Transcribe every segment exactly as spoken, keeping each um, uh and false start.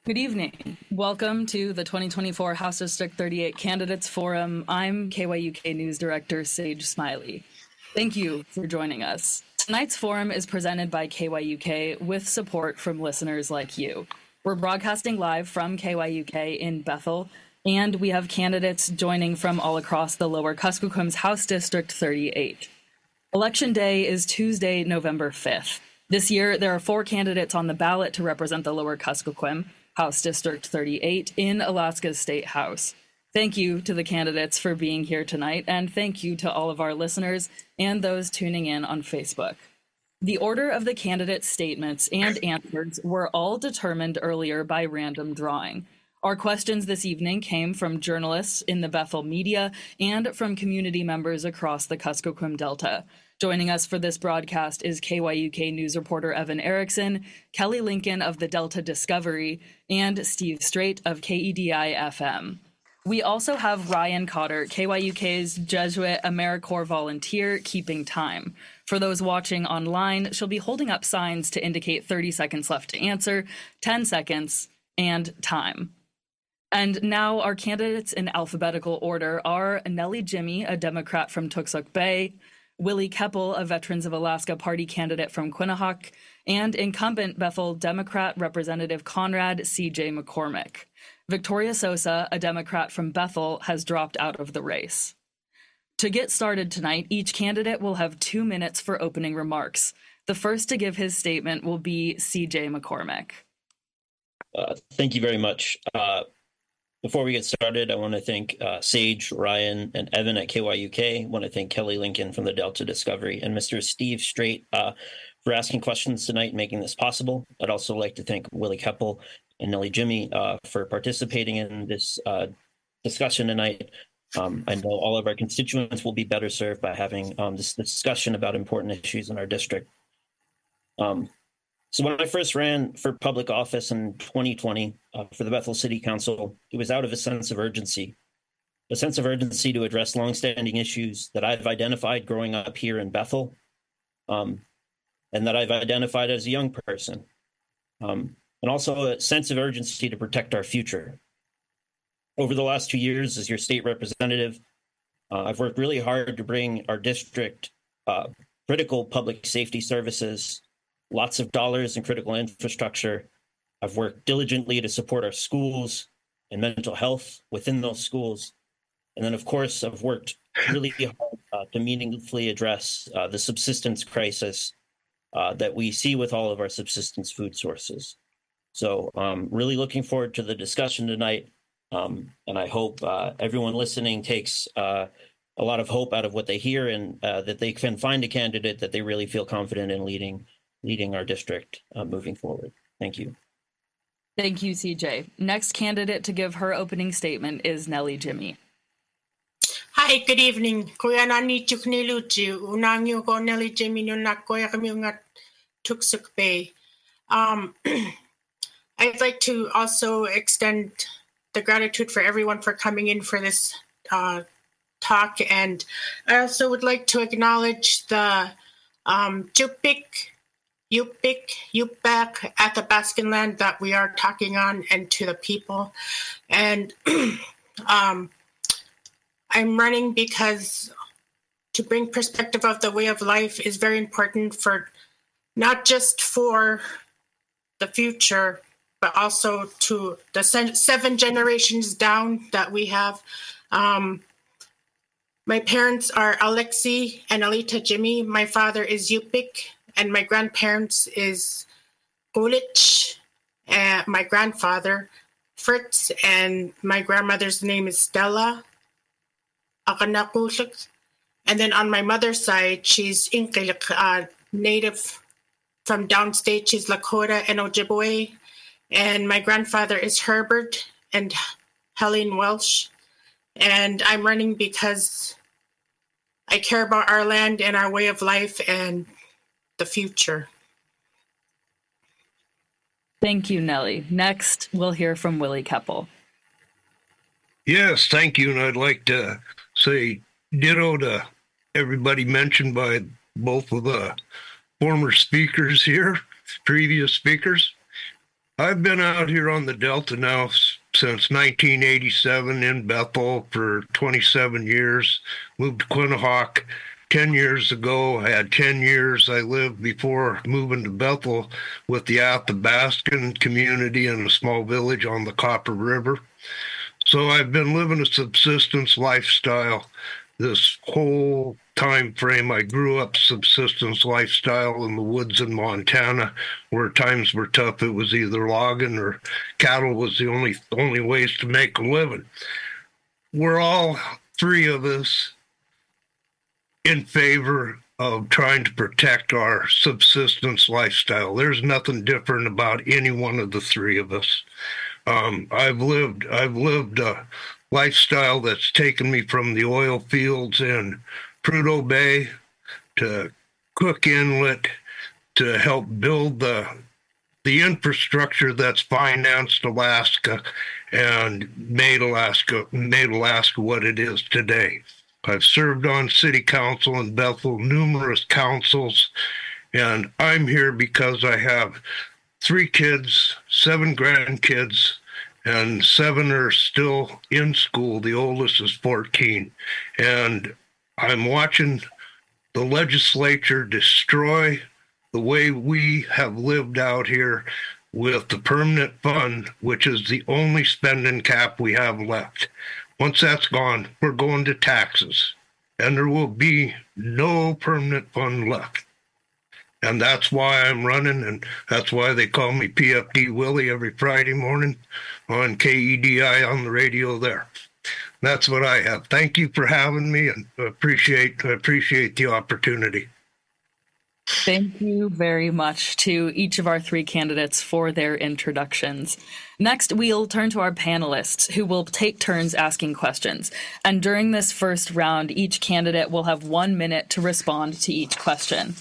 Good evening. Welcome to the twenty twenty-four House District thirty-eight Candidates Forum. I'm K Y U K News Director Sage Smiley. Thank you for joining us. Tonight's forum is presented by K Y U K with support from listeners like you. We're broadcasting live from K Y U K in Bethel, and we have candidates joining from all across the Lower Kuskokwim's House District thirty-eight. Election Day is Tuesday, November fifth. This year, there are four candidates on the ballot to represent the Lower Kuskokwim, House District thirty-eight, in Alaska's State House. Thank you to the candidates for being here tonight, and thank you to all of our listeners and those tuning in on Facebook. The order of the candidates' statements and answers were all determined earlier by random drawing. Our questions this evening came from journalists in the Bethel media and from community members across the Kuskokwim Delta. Joining us for this broadcast is K Y U K News reporter Evan Erickson, Kelly Lincoln of the Delta Discovery, and Steve Straight of K E D I F M. We also have Ryan Cotter, K Y U K's Jesuit AmeriCorps volunteer, keeping time. For those watching online, she'll be holding up signs to indicate thirty seconds left to answer, ten seconds, and time. And now our candidates in alphabetical order are Nellie Jimmy, a Democrat from Toksook Bay, Willie Keppel, a Veterans of Alaska Party candidate from Quinnahock, and incumbent Bethel Democrat Representative Conrad C J McCormick. Victoria Sosa, a Democrat from Bethel, has dropped out of the race. To get started tonight, each candidate will have two minutes for opening remarks. The first to give his statement will be C J McCormick. Uh, thank you very much. Uh, Before we get started, I want to thank uh, Sage, Ryan, and Evan at K Y U K. I want to thank Kelly Lincoln from the Delta Discovery and Mister Steve Straight uh, for asking questions tonight and making this possible. I'd also like to thank Willie Keppel and Nellie Jimmy uh, for participating in this uh, discussion tonight. Um, I know all of our constituents will be better served by having um, this discussion about important issues in our district. Um, So when I first ran for public office in twenty twenty uh, for the Bethel City Council, it was out of a sense of urgency, a sense of urgency to address longstanding issues that I've identified growing up here in Bethel, um, and that I've identified as a young person, um, and also a sense of urgency to protect our future. Over the last two years as your state representative, uh, I've worked really hard to bring our district uh, critical public safety services, lots of dollars in critical infrastructure. I've worked diligently to support our schools and mental health within those schools. And then, of course, I've worked really hard uh, to meaningfully address uh, the subsistence crisis uh, that we see with all of our subsistence food sources. So um, really looking forward to the discussion tonight. Um, and I hope uh, everyone listening takes uh, a lot of hope out of what they hear, and uh, that they can find a candidate that they really feel confident in leading leading our district uh, moving forward. Thank you. Thank you, C J. Next candidate to give her opening statement is Nellie Jimmy. Hi, good evening. Kuya nani chukniluchi unang yung ko Nellie Jimmy yung nakoya kami nga Toksook Bay. Um, I'd like to also extend the gratitude for everyone for coming in for this uh, talk, and I also would like to acknowledge the um, Yupik Yupik, Yupik, Athabascan land that we are talking on, and to the people. And um, I'm running because to bring perspective of the way of life is very important for not just for the future, but also to the seven generations down that we have. Um, my parents are Alexi and Alita Jimmy. My father is Yupik, and my grandparents is Gulich, and my grandfather, Fritz, and my grandmother's name is Stella. And then on my mother's side, she's Inkilik, uh, native from downstate. She's Lakota and Ojibwe. And my grandfather is Herbert and Helen Welsh. And I'm running because I care about our land and our way of life and the future. Thank you, Nellie. Next, we'll hear from Willie Keppel. Yes, thank you. And I'd like to say ditto to everybody mentioned by both of the former speakers here, previous speakers. I've been out here on the Delta now since nineteen eighty-seven in Bethel for twenty-seven years. Moved to Quinhagak ten years ago. I had ten years I lived before moving to Bethel with the Athabascan community in a small village on the Copper River. So I've been living a subsistence lifestyle this whole time frame. I grew up subsistence lifestyle in the woods in Montana, where times were tough. It was either logging or cattle was the only only ways to make a living. We're all three of us in favor of trying to protect our subsistence lifestyle. There's nothing different about any one of the three of us. Um, I've lived I've lived a lifestyle that's taken me from the oil fields in Prudhoe Bay to Cook Inlet to help build the the infrastructure that's financed Alaska and made Alaska made Alaska what it is today. I've served on city council in Bethel, numerous councils, and I'm here because I have three kids, seven grandkids, and seven are still in school. The oldest is fourteen. And I'm watching the legislature destroy the way we have lived out here with the permanent fund, which is the only spending cap we have left. Once that's gone, we're going to taxes, and there will be no permanent fund left. And that's why I'm running, and that's why they call me P F D Willie every Friday morning on K E D I on the radio there. That's what I have. Thank you for having me, and appreciate appreciate the opportunity. Thank you very much to each of our three candidates for their introductions. Next, we'll turn to our panelists, who will take turns asking questions. And during this first round, each candidate will have one minute to respond to each question.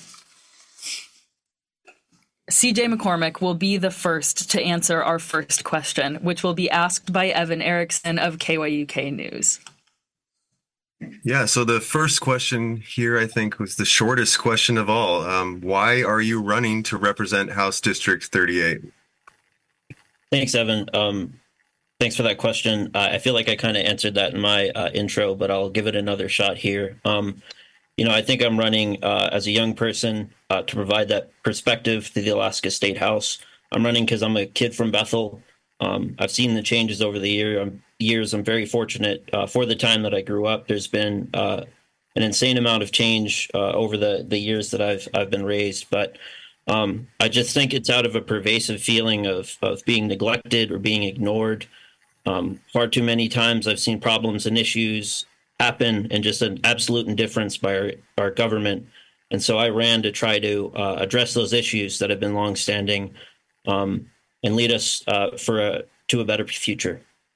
C J McCormick will be the first to answer our first question, which will be asked by Evan Erickson of K Y U K News. Yeah, so the first question here, I think, was the shortest question of all. Um, why are you running to represent House District thirty-eight? Thanks, Evan. Um, thanks for that question. Uh, I feel like I kind of answered that in my uh, intro, but I'll give it another shot here. Um, you know, I think I'm running uh, as a young person uh, to provide that perspective to the Alaska State House. I'm running because I'm a kid from Bethel. Um, I've seen the changes over the year. I'm, years. I'm very fortunate uh, for the time that I grew up. There's been uh, an insane amount of change uh, over the the years that I've I've been raised. But um, I just think it's out of a pervasive feeling of of being neglected or being ignored. Um, far too many times I've seen problems and issues happen and just an absolute indifference by our, our government. And so I ran to try to uh, address those issues that have been longstanding um, and lead us uh, for a, to a better future.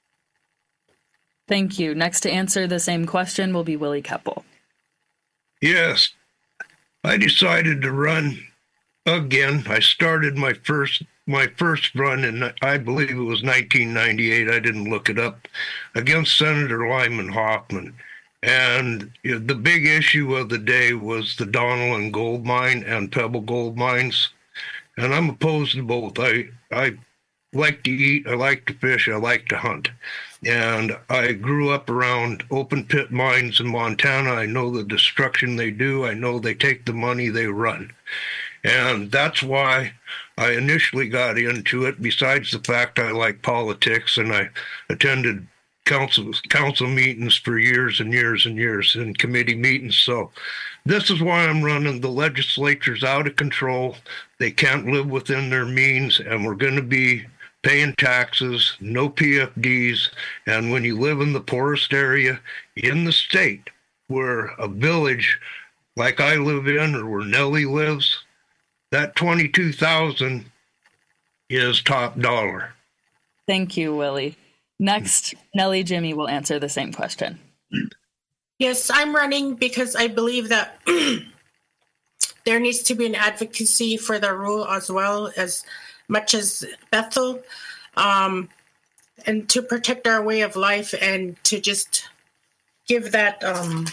Thank you. Next to answer the same question will be Willie Keppel. Yes, I decided to run again. I started my first my first run in, I believe it was nineteen ninety-eight. I didn't look it up, against Senator Lyman Hoffman. And you know, the big issue of the day was the Donelson Gold Mine and Pebble Gold Mines. And I'm opposed to both. I I like to eat, I like to fish, I like to hunt. And I grew up around open pit mines in Montana. I know the destruction they do. I know they take the money they run. And that's why I initially got into it, besides the fact I like politics, and I attended council council meetings for years and years and years, and committee meetings. So this is why I'm running. The legislature's out of control. They can't live within their means, and we're going to be paying taxes, no P F Ds. And when you live in the poorest area in the state, where a village like I live in, or where Nellie lives, that twenty-two thousand is top dollar. Thank you, Willie. Next, Nellie Jimmy will answer the same question. Yes, I'm running because I believe that there needs to be an advocacy for the rural as well as much as Bethel, um, and to protect our way of life and to just give that um,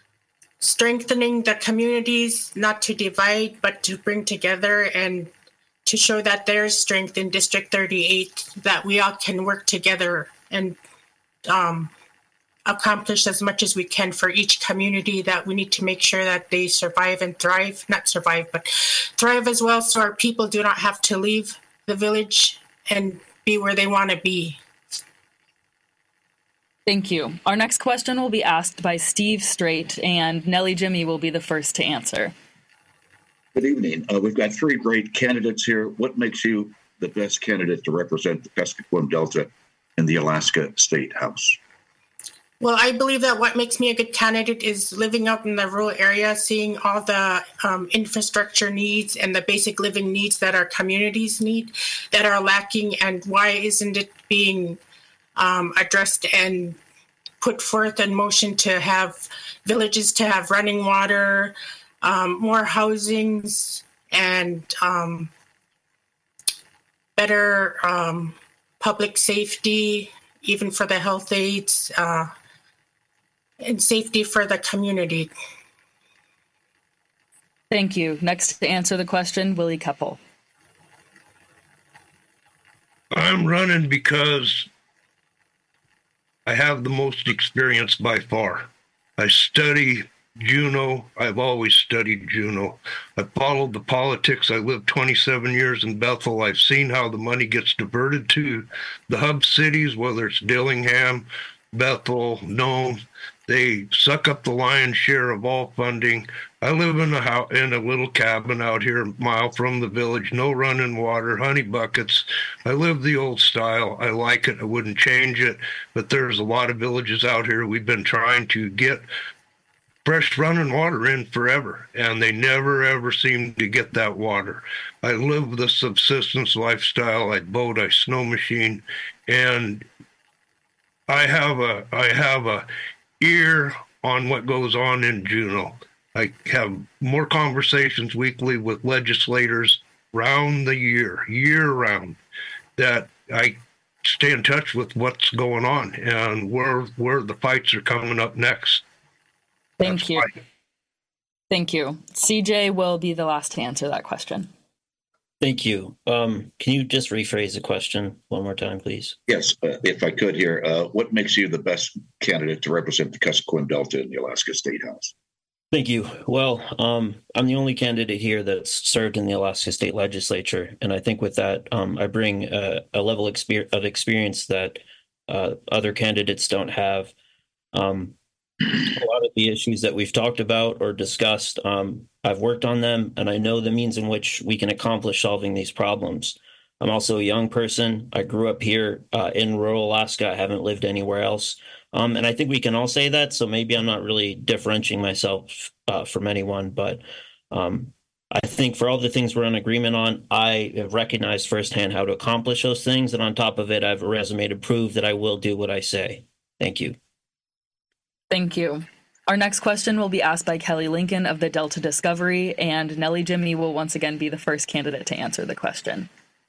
strengthening the communities, not to divide, but to bring together and to show that there is strength in District thirty-eight, that we all can work together and um, accomplish as much as we can for each community, that we need to make sure that they survive and thrive, not survive, but thrive as well, so our people do not have to leave the village and be where they want to be. Thank you. Our next question will be asked by Steve Straight, and Nellie Jimmy will be the first to answer. Good evening. Uh, we've got three great candidates here. What makes you the best candidate to represent the Kuskokwim Delta in the Alaska State House? Well, I believe that what makes me a good candidate is living out in the rural area, seeing all the um, infrastructure needs and the basic living needs that our communities need that are lacking, and why isn't it being um, addressed and put forth in motion to have villages to have running water, um, more housings, and um, better um, public safety, even for the health aides, uh, and safety for the community. Thank you. Next to answer the question, Willie Keppel. I'm running because I have the most experience by far. I study Juneau. I've always studied Juneau. I followed the politics. I lived twenty-seven years in Bethel. I've seen how the money gets diverted to the hub cities, whether it's Dillingham, Bethel, Nome. They suck up the lion's share of all funding. I live in a house, in a little cabin out here a mile from the village, no running water, honey buckets. I live the old style. I like it. I wouldn't change it. But there's a lot of villages out here we've been trying to get fresh running water in forever, and they never, ever seem to get that water. I live the subsistence lifestyle. I boat, I snow machine, and I have a, I have a ear on what goes on in Juneau. I have more conversations weekly with legislators round the year, year round, that I stay in touch with what's going on and where where the fights are coming up next. Thank That's you. why. Thank you. C J will be the last to answer that question. Thank you. Um, can you just rephrase the question one more time, please? Yes, uh, if I could here, uh, what makes you the best candidate to represent the Kuskokwim Delta in the Alaska State House? Thank you. Well, um, I'm the only candidate here that's served in the Alaska State Legislature, and I think with that, um, I bring a, a level exper- of experience that uh, other candidates don't have. Um, a lot of the issues that we've talked about or discussed, um, I've worked on them, and I know the means in which we can accomplish solving these problems. I'm also a young person. I grew up here uh, in rural Alaska. I haven't lived anywhere else. Um, and I think we can all say that, so maybe I'm not really differentiating myself uh, from anyone, but um, I think for all the things we're in agreement on, I have recognized firsthand how to accomplish those things, and on top of it, I have a resume to prove that I will do what I say. Thank you. Thank you. Our next question will be asked by Kelly Lincoln of the Delta Discovery, and Nellie Jimmy will once again be the first candidate to answer the question.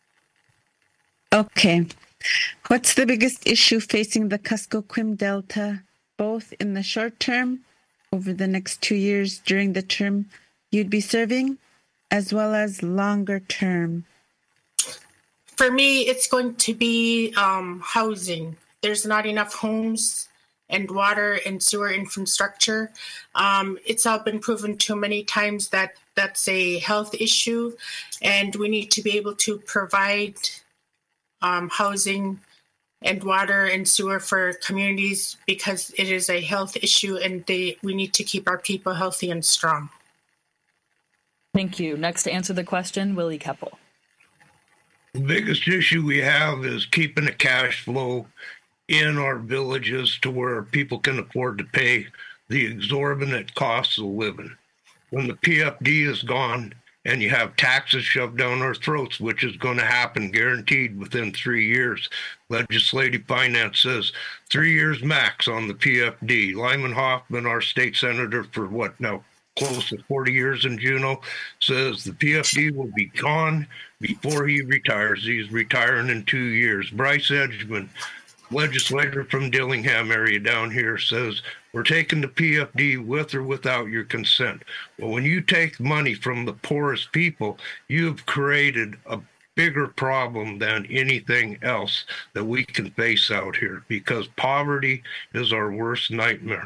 Okay. What's the biggest issue facing the Kuskokwim Delta, both in the short term, over the next two years during the term you'd be serving, as well as longer term? For me, it's going to be um, housing. There's not enough homes and water and sewer infrastructure. Um, it's all been proven too many times that that's a health issue, and we need to be able to provide um, housing and water and sewer for communities because it is a health issue, and they, we need to keep our people healthy and strong. Thank you. Next to answer the question, Willie Keppel. The biggest issue we have is keeping the cash flow in our villages to where people can afford to pay the exorbitant costs of living. When the P F D is gone and you have taxes shoved down our throats, which is going to happen guaranteed within three years, legislative finance says three years max on the P F D. Lyman Hoffman, our state senator for what now, close to forty years in Juneau, says the P F D will be gone before he retires. He's retiring in two years. Bryce Edgman, legislator from Dillingham area down here, says we're taking the P F D with or without your consent. Well, when you take money from the poorest people, you've created a bigger problem than anything else that we can face out here, because poverty is our worst nightmare.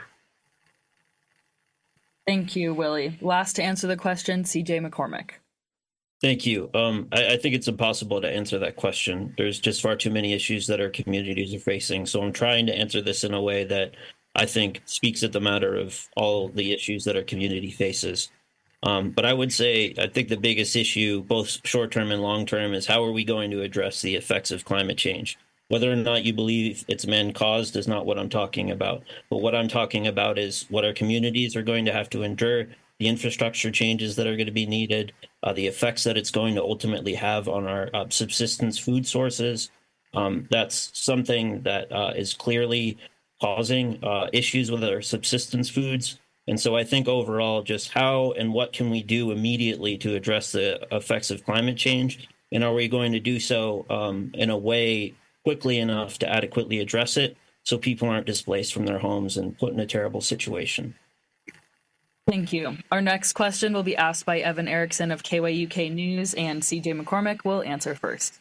Thank you, Willie. Last to answer the question, C J McCormick. Thank you. Um, I, I think it's impossible to answer that question. There's just far too many issues that our communities are facing. So I'm trying to answer this in a way that I think speaks at the matter of all the issues that our community faces. Um, but I would say I think the biggest issue, both short-term and long-term, is how are we going to address the effects of climate change? Whether or not you believe it's man-caused is not what I'm talking about. But what I'm talking about is what our communities are going to have to endure, the infrastructure changes that are going to be needed, uh, the effects that it's going to ultimately have on our uh, subsistence food sources. Um, that's something that uh, is clearly causing uh, issues with our subsistence foods. And so I think overall, just how and what can we do immediately to address the effects of climate change? And are we going to do so um, in a way quickly enough to adequately address it so people aren't displaced from their homes and put in a terrible situation? Thank you. Our next question will be asked by Evan Erickson of K Y U K News, and C J McCormick will answer first.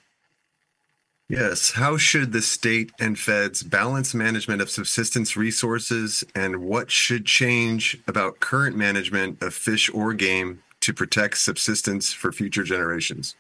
Yes. How should the state and feds balance management of subsistence resources, and what should change about current management of fish or game to protect subsistence for future generations?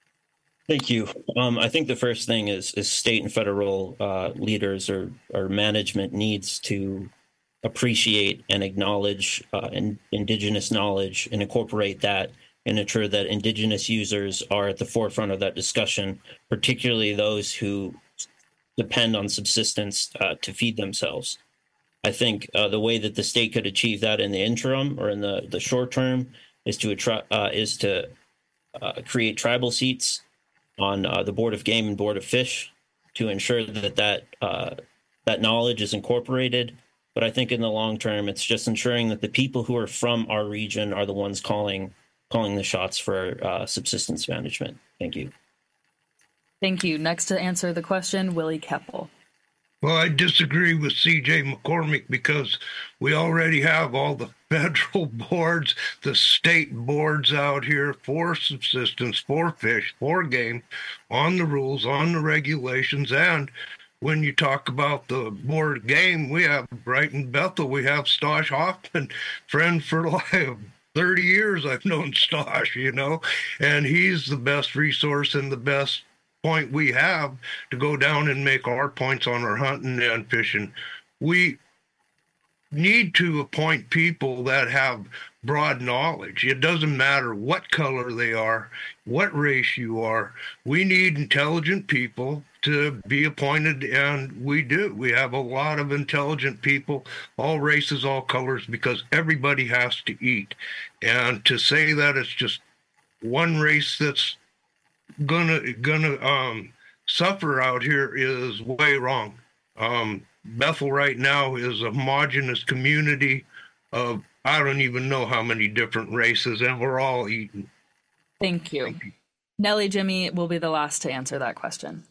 Thank you. Um, I think the first thing is, is state and federal uh, leaders or, or management needs to appreciate and acknowledge uh, in, indigenous knowledge and incorporate that and ensure that indigenous users are at the forefront of that discussion, particularly those who depend on subsistence uh, to feed themselves. I think uh, the way that the state could achieve that in the interim or in the, the short term is to uh, is to uh, create tribal seats on uh, the Board of Game and Board of Fish to ensure that that, uh, that knowledge is incorporated. But I think in the long term, it's just ensuring that the people who are from our region are the ones calling calling the shots for uh, subsistence management. Thank you. Thank you. Next to answer the question, Willie Keppel. Well, I disagree with C J McCormick because we already have all the federal boards, the state boards out here for subsistence, for fish, for game, on the rules, on the regulations. And when you talk about the board of game, we have right in Bethel, we have Stosh Hoffman, friend for life. thirty years I've known Stosh, you know, and he's the best resource and the best point we have to go down and make our points on our hunting and fishing. We need to appoint people that have broad knowledge. It doesn't matter what color they are, what race you are. We need intelligent people to be appointed, and we do. We have a lot of intelligent people, all races, all colors, because everybody has to eat. And to say that it's just one race that's gonna gonna um, suffer out here is way wrong. Um, Bethel right now is a homogenous community of I don't even know how many different races, and we're all eating. Thank you. Thank you. Nellie Jimmy will be the last to answer that question.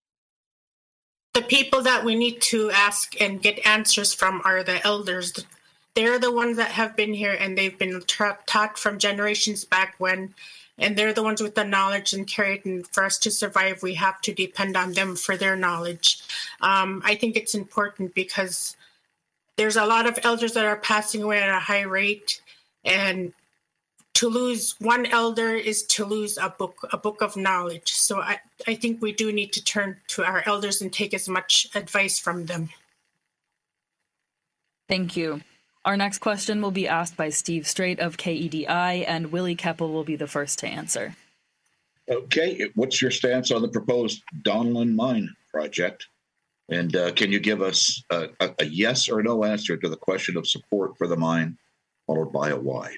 The people that we need to ask and get answers from are the elders. They're the ones that have been here and they've been tra- taught from generations back when, and they're the ones with the knowledge and carried. And for us to survive, we have to depend on them for their knowledge. Um, I think it's important because there's a lot of elders that are passing away at a high rate, and to lose one elder is to lose a book, a book of knowledge. So I, I think we do need to turn to our elders and take as much advice from them. Thank you. Our next question will be asked by Steve Strait of K E D I, and Willie Keppel will be the first to answer. Okay, what's your stance on the proposed Donlin Mine project? And uh, can you give us a, a, a yes or no answer to the question of support for the mine, followed by a why?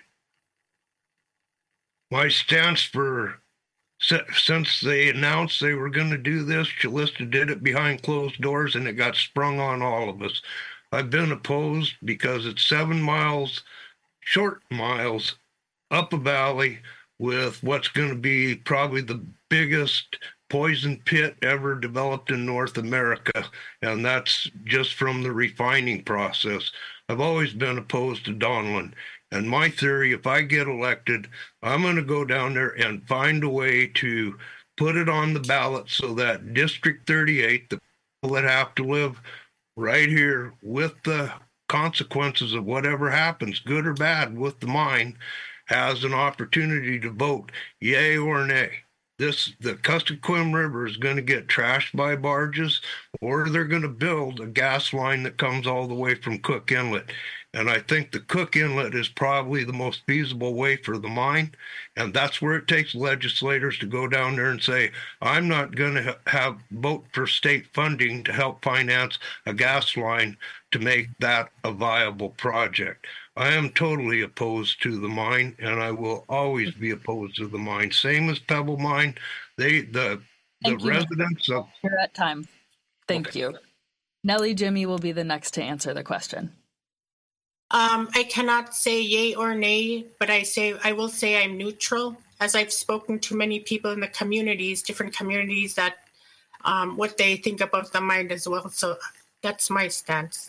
My stance for, since they announced they were going to do this, Calista did it behind closed doors and it got sprung on all of us. I've been opposed because it's seven miles, short miles, up a valley with what's going to be probably the biggest poison pit ever developed in North America. And that's just from the refining process. I've always been opposed to Donlin. And my theory, if I get elected, I'm going to go down there and find a way to put it on the ballot so that District thirty-eight, the people that have to live right here with the consequences of whatever happens, good or bad, with the mine, has an opportunity to vote yay or nay. This, the Kuskokwim River is going to get trashed by barges, or they're going to build a gas line that comes all the way from Cook Inlet. And I think the Cook Inlet is probably the most feasible way for the mine. And that's where it takes legislators to go down there and say, I'm not going to have vote for state funding to help finance a gas line to make that a viable project. I am totally opposed to the mine, and I will always be opposed to the mine. Same as Pebble Mine. They, the, the Thank you, residents of... You're at time. Thank Okay. you. Nellie Jimmy will be the next to answer the question. Um, I cannot say yay or nay, but I say I will say I'm neutral, as I've spoken to many people in the communities, different communities, that um, what they think about the mine as well. So that's my stance.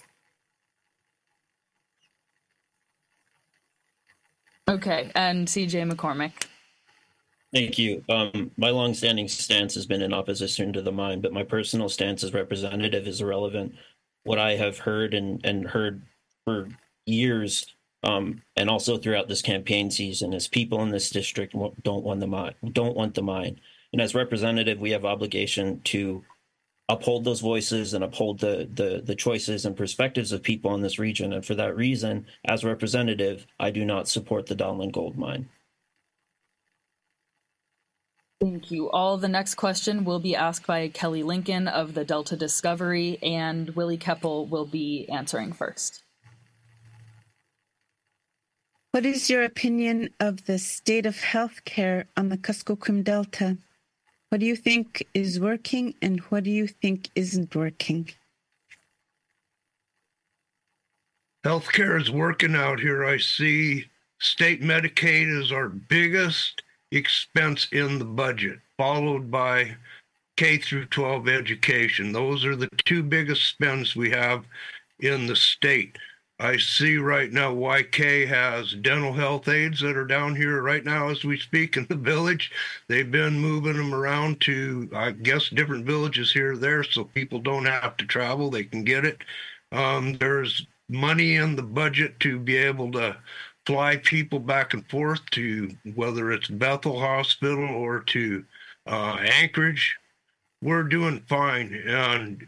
Okay, and C J McCormick. Thank you. Um, my longstanding stance has been in opposition to the mine, but my personal stance as representative is irrelevant. What I have heard and, and heard for years, um, and also throughout this campaign season, is people in this district don't want the mine. Don't want the mine. And as representative, we have obligation to uphold those voices and uphold the, the the choices and perspectives of people in this region. And for that reason, as representative, I do not support the Donlin Gold Mine. Thank you. All the next question will be asked by Kelly Lincoln of the Delta Discovery, and Willie Keppel will be answering first. What is your opinion of the state of healthcare on the Kuskokwim Delta? What do you think is working, and what do you think isn't working? Healthcare is working out here. I see state Medicaid is our biggest expense in the budget, followed by K through twelve education. Those are the two biggest spends we have in the state. I see right now Y K has dental health aides that are down here right now as we speak in the village. They've been moving them around to, I guess, different villages here or there so people don't have to travel. They can get it. Um, there's money in the budget to be able to fly people back and forth to whether it's Bethel Hospital or to uh, Anchorage. We're doing fine. And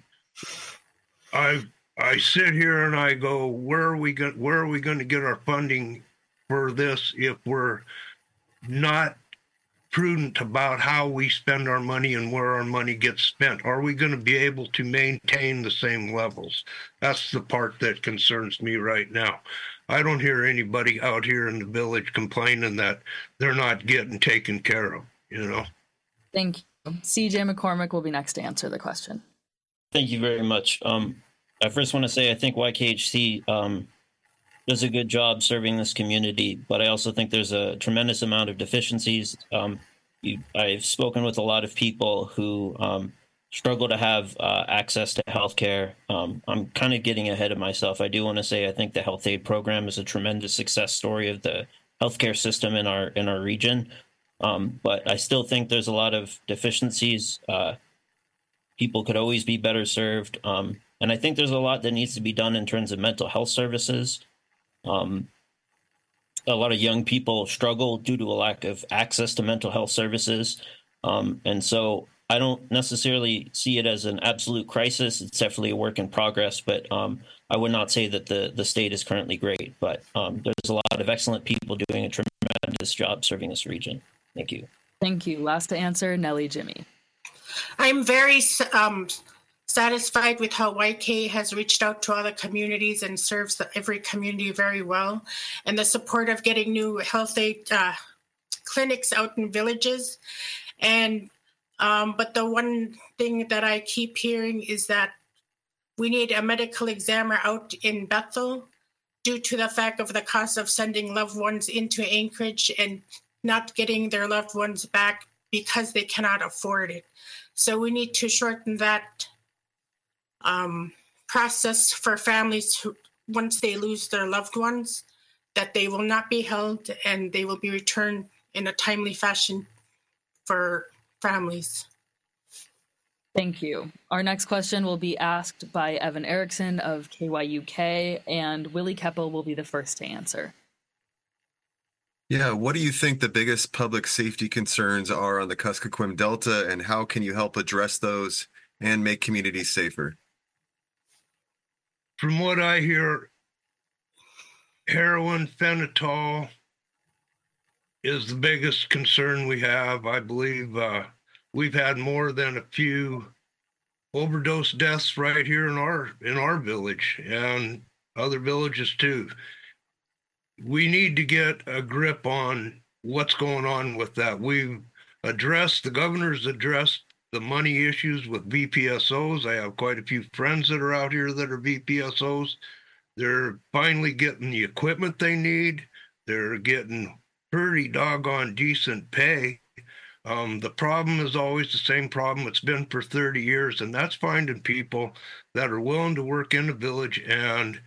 I I sit here and I go, where are we going? Where are we going to get our funding for this if we're not prudent about how we spend our money and where our money gets spent? Are we going to be able to maintain the same levels? That's the part that concerns me right now. I don't hear anybody out here in the village complaining that they're not getting taken care of, you know? Thank you. C J McCormick will be next to answer the question. Thank you very much. Um, I first want to say I think Y K H C um, does a good job serving this community, but I also think there's a tremendous amount of deficiencies. Um, you, I've spoken with a lot of people who um, struggle to have uh, access to healthcare. Um, I'm kind of getting ahead of myself. I do want to say I think the health aid program is a tremendous success story of the healthcare system in our in our region, um, but I still think there's a lot of deficiencies. Uh, people could always be better served. Um, And I think there's a lot that needs to be done in terms of mental health services. Um, a lot of young people struggle due to a lack of access to mental health services. Um, and so I don't necessarily see it as an absolute crisis. It's definitely a work in progress, but um, I would not say that the, the state is currently great. But um, there's a lot of excellent people doing a tremendous job serving this region. Thank you. Thank you. Last to answer, Nellie Jimmy. I'm very um, satisfied with how Y K has reached out to other communities and serves the, every community very well, and the support of getting new health aid uh, clinics out in villages. And um, but the one thing that I keep hearing is that we need a medical examiner out in Bethel due to the fact of the cost of sending loved ones into Anchorage and not getting their loved ones back because they cannot afford it. So we need to shorten that um, process for families who, once they lose their loved ones, that they will not be held and they will be returned in a timely fashion for families. Thank you. Our next question will be asked by Evan Erickson of K Y U K, and Willie Keppel will be the first to answer. Yeah, what do you think the biggest public safety concerns are on the Kuskokwim Delta, and how can you help address those and make communities safer? From what I hear, heroin, fentanyl is the biggest concern we have. I believe uh, we've had more than a few overdose deaths right here in our in our village and other villages too. We need to get a grip on what's going on with that. We've addressed, the governor's addressed the money issues with V P S Os. I have quite a few friends that are out here that are V P S Os. They're finally getting the equipment they need. They're getting pretty doggone decent pay. Um, the problem is always the same problem it's been for thirty years, and that's finding people that are willing to work in the village and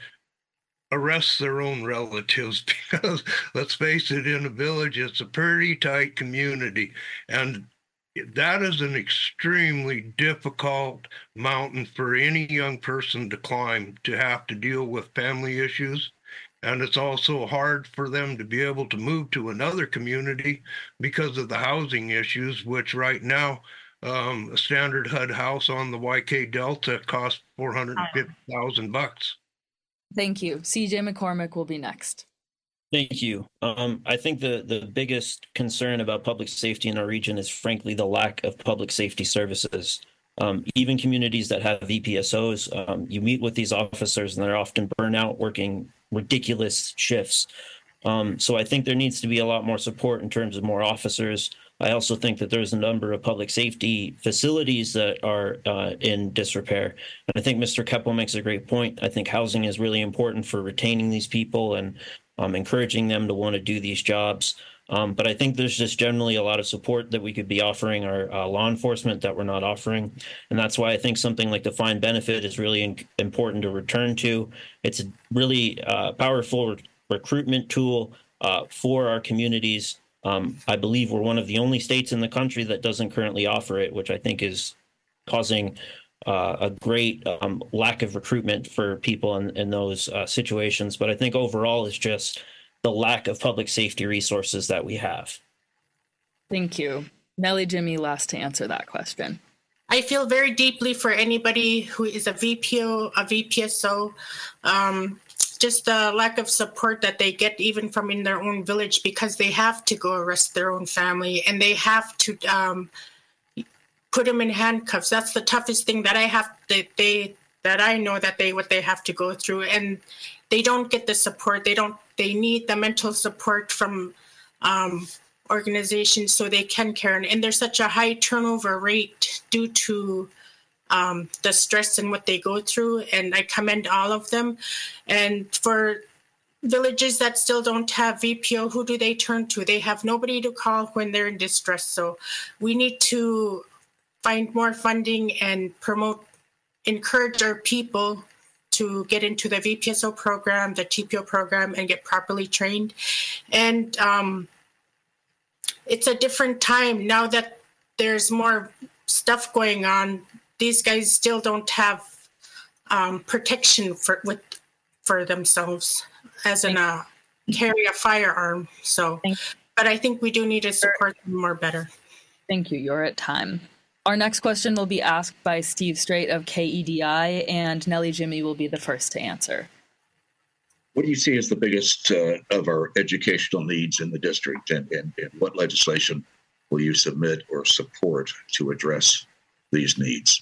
arrest their own relatives, because let's face it, in a village, it's a pretty tight community. And that is an extremely difficult mountain for any young person to climb, to have to deal with family issues. And it's also hard for them to be able to move to another community because of the housing issues, which right now, um, a standard H U D house on the Y K Delta costs four hundred fifty thousand bucks. Thank you. C J McCormick will be next. Thank you. Um, I think the, the biggest concern about public safety in our region is, frankly, the lack of public safety services. Um, even communities that have V P S Os, um, you meet with these officers and they're often burnout, working ridiculous shifts. Um, so I think there needs to be a lot more support in terms of more officers. I also think that there's a number of public safety facilities that are uh, in disrepair. And I think Mister Keppel makes a great point. I think housing is really important for retaining these people and um, encouraging them to want to do these jobs. Um, but I think there's just generally a lot of support that we could be offering our uh, law enforcement that we're not offering. And that's why I think something like defined benefit is really in- important to return to. It's a really uh, powerful re- recruitment tool uh, for our communities. Um, I believe we're one of the only states in the country that doesn't currently offer it, which I think is causing uh, a great um, lack of recruitment for people in, in those uh, situations. But I think overall it's just the lack of public safety resources that we have. Thank you. Nellie Jimmy, last to answer that question. I feel very deeply for anybody who is a V P O, a V P S O. Um, just the lack of support that they get even from in their own village, because they have to go arrest their own family and they have to um, put them in handcuffs. That's the toughest thing that I have that they that I know that they what they have to go through, and they don't get the support. They don't. They need the mental support from um, organizations so they can care. And there's such a high turnover rate due to Um, the stress and what they go through, and I commend all of them. And for villages that still don't have V P O, who do they turn to? They have nobody to call when they're in distress. So we need to find more funding and promote, encourage our people to get into the V P S O program, the T P O program, and get properly trained. And um, it's a different time now that there's more stuff going on. These guys still don't have um, protection for with for themselves as in a carry a firearm. So, but I think we do need to support them more better. Thank you. You're at time. Our next question will be asked by Steve Strait of K E D I, and Nellie Jimmy will be the first to answer. What do you see as the biggest uh, of our educational needs in the district, and, and, and what legislation will you submit or support to address these needs?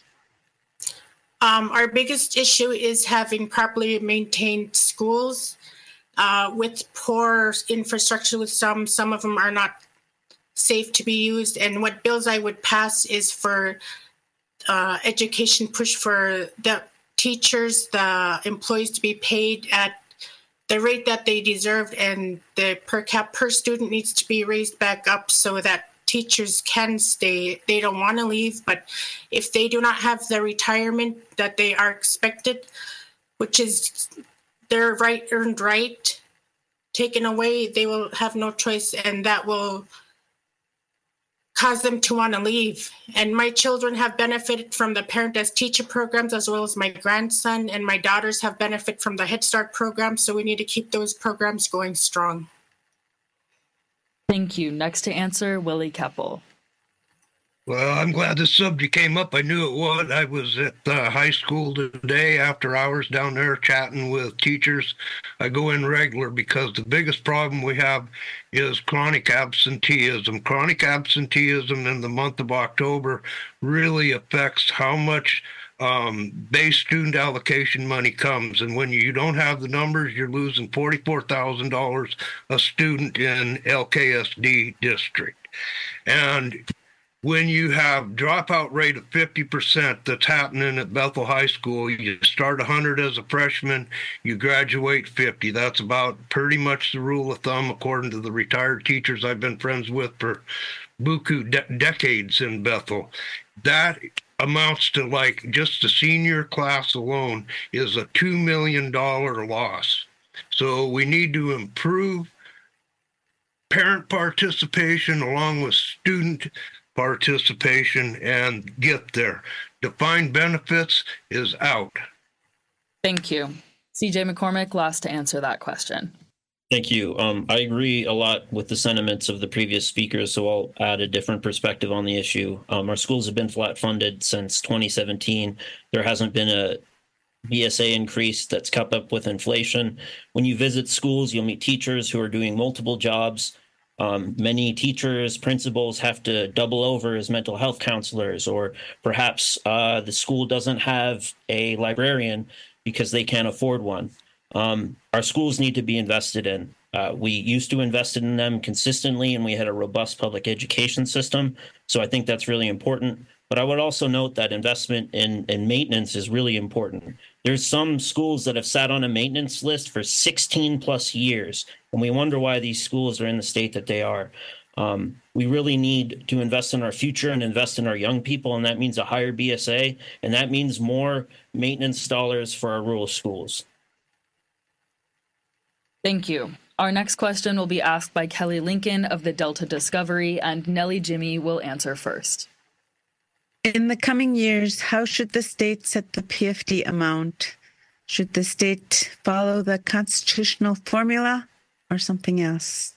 Um, our biggest issue is having properly maintained schools uh, with poor infrastructure. With some, some of them are not safe to be used. And what bills I would pass is for uh, education push for the teachers, the employees to be paid at the rate that they deserve, and the per cap per student needs to be raised back up so that teachers can stay. They don't want to leave, but if they do not have the retirement that they are expected, which is their right earned right, taken away, they will have no choice, and that will cause them to want to leave. And my children have benefited from the Parent as Teacher programs, as well as my grandson and my daughters have benefited from the Head Start program. So we need to keep those programs going strong. Thank you. Next to answer, Willie Keppel. Well, I'm glad this subject came up. I knew it would. I was at the high school today after hours down there chatting with teachers. I go in regular because the biggest problem we have is chronic absenteeism. Chronic absenteeism in the month of October really affects how much um, base student allocation money comes. And when you don't have the numbers, you're losing forty-four thousand dollars a student in L K S D district. And when you have dropout rate of fifty percent that's happening at Bethel High School, you start one hundred as a freshman, you graduate fifty. That's about pretty much the rule of thumb according to the retired teachers I've been friends with for buku de- decades in Bethel. That amounts to, like, just the senior class alone is a two million dollars loss. So we need to improve parent participation along with student participation and get there. Defined benefits is out. Thank you. C J McCormick, last to answer that question. Thank you. Um, I agree a lot with the sentiments of the previous speakers, so I'll add a different perspective on the issue. Um, our schools have been flat funded since twenty seventeen. There hasn't been a B S A increase that's kept up with inflation. When you visit schools, you'll meet teachers who are doing multiple jobs. Um, many teachers, principals have to double over as mental health counselors, or perhaps uh, the school doesn't have a librarian because they can't afford one. Um, our schools need to be invested in. Uh, we used to invest in them consistently, and we had a robust public education system. So I think that's really important. But I would also note that investment in, in maintenance is really important. There's some schools that have sat on a maintenance list for sixteen plus years, and we wonder why these schools are in the state that they are. Um, we really need to invest in our future and invest in our young people, and that means a higher B S A, and that means more maintenance dollars for our rural schools. Thank you. Our next question will be asked by Kelly Lincoln of the Delta Discovery, and Nellie Jimmy will answer first. In the coming years, how should the state set the P F D amount? Should the state follow the constitutional formula or something else?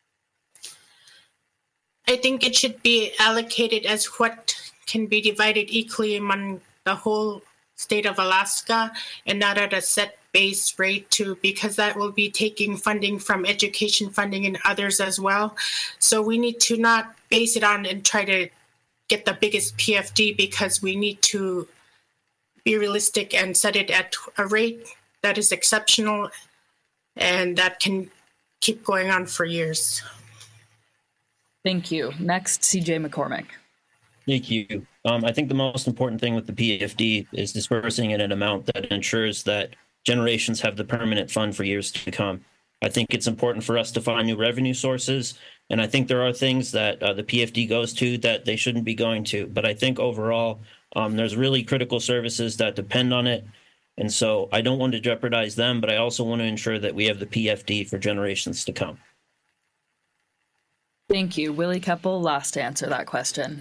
I think it should be allocated as what can be divided equally among the whole state of Alaska and not at a set base rate too, because that will be taking funding from education funding and others as well. So we need to not base it on and try to get the biggest P F D, because we need to be realistic and set it at a rate that is exceptional and that can keep going on for years. Thank you. Next, C J McCormick. Thank you. Um, I think the most important thing with the P F D is dispersing it in an amount that ensures that generations have the permanent fund for years to come. I think it's important for us to find new revenue sources, and I think there are things that uh, the P F D goes to that they shouldn't be going to. But I think overall, um, there's really critical services that depend on it, and so I don't want to jeopardize them, but I also want to ensure that we have the P F D for generations to come. Thank you. Willie Keppel, last to answer that question.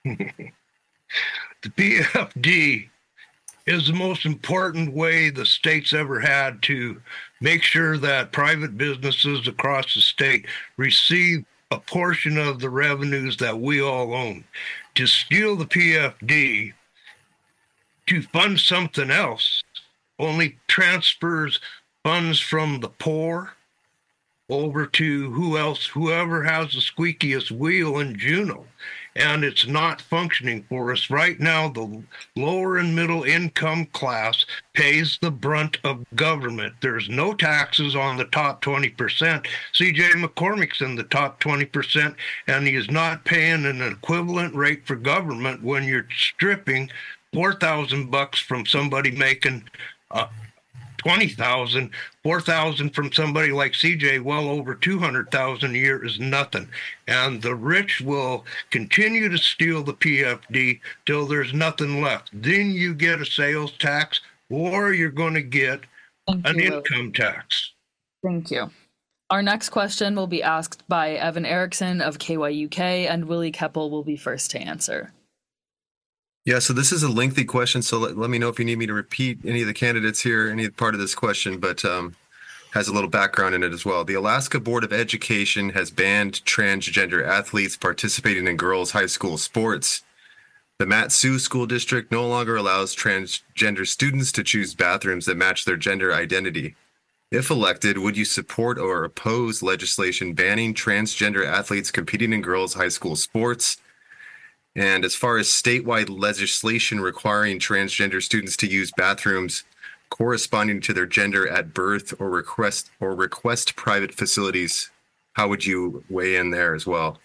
The P F D is the most important way the state's ever had to make sure that private businesses across the state receive a portion of the revenues that we all own. To steal the P F D to fund something else only transfers funds from the poor over to who else, whoever has the squeakiest wheel in Juneau. And it's not functioning for us. Right now, the lower and middle income class pays the brunt of government. There's no taxes on the top twenty percent. C J McCormick's in the top twenty percent, and he is not paying an equivalent rate for government when you're stripping four thousand bucks from somebody making uh, twenty thousand, four thousand from somebody like C J, well over two hundred thousand a year is nothing. And the rich will continue to steal the P F D till there's nothing left. Then you get a sales tax, or you're going to get Thank an you, income tax. Thank you. Our next question will be asked by Evan Erickson of K Y U K, and Willie Keppel will be first to answer. Yeah, so this is a lengthy question, so let, let me know if you need me to repeat any of the candidates here, any part of this question, but um, has a little background in it as well. The Alaska Board of Education has banned transgender athletes participating in girls' high school sports. The Mat-Su School District no longer allows transgender students to choose bathrooms that match their gender identity. If elected, would you support or oppose legislation banning transgender athletes competing in girls' high school sports? And as far as statewide legislation requiring transgender students to use bathrooms corresponding to their gender at birth or request or request private facilities, how would you weigh in there as well?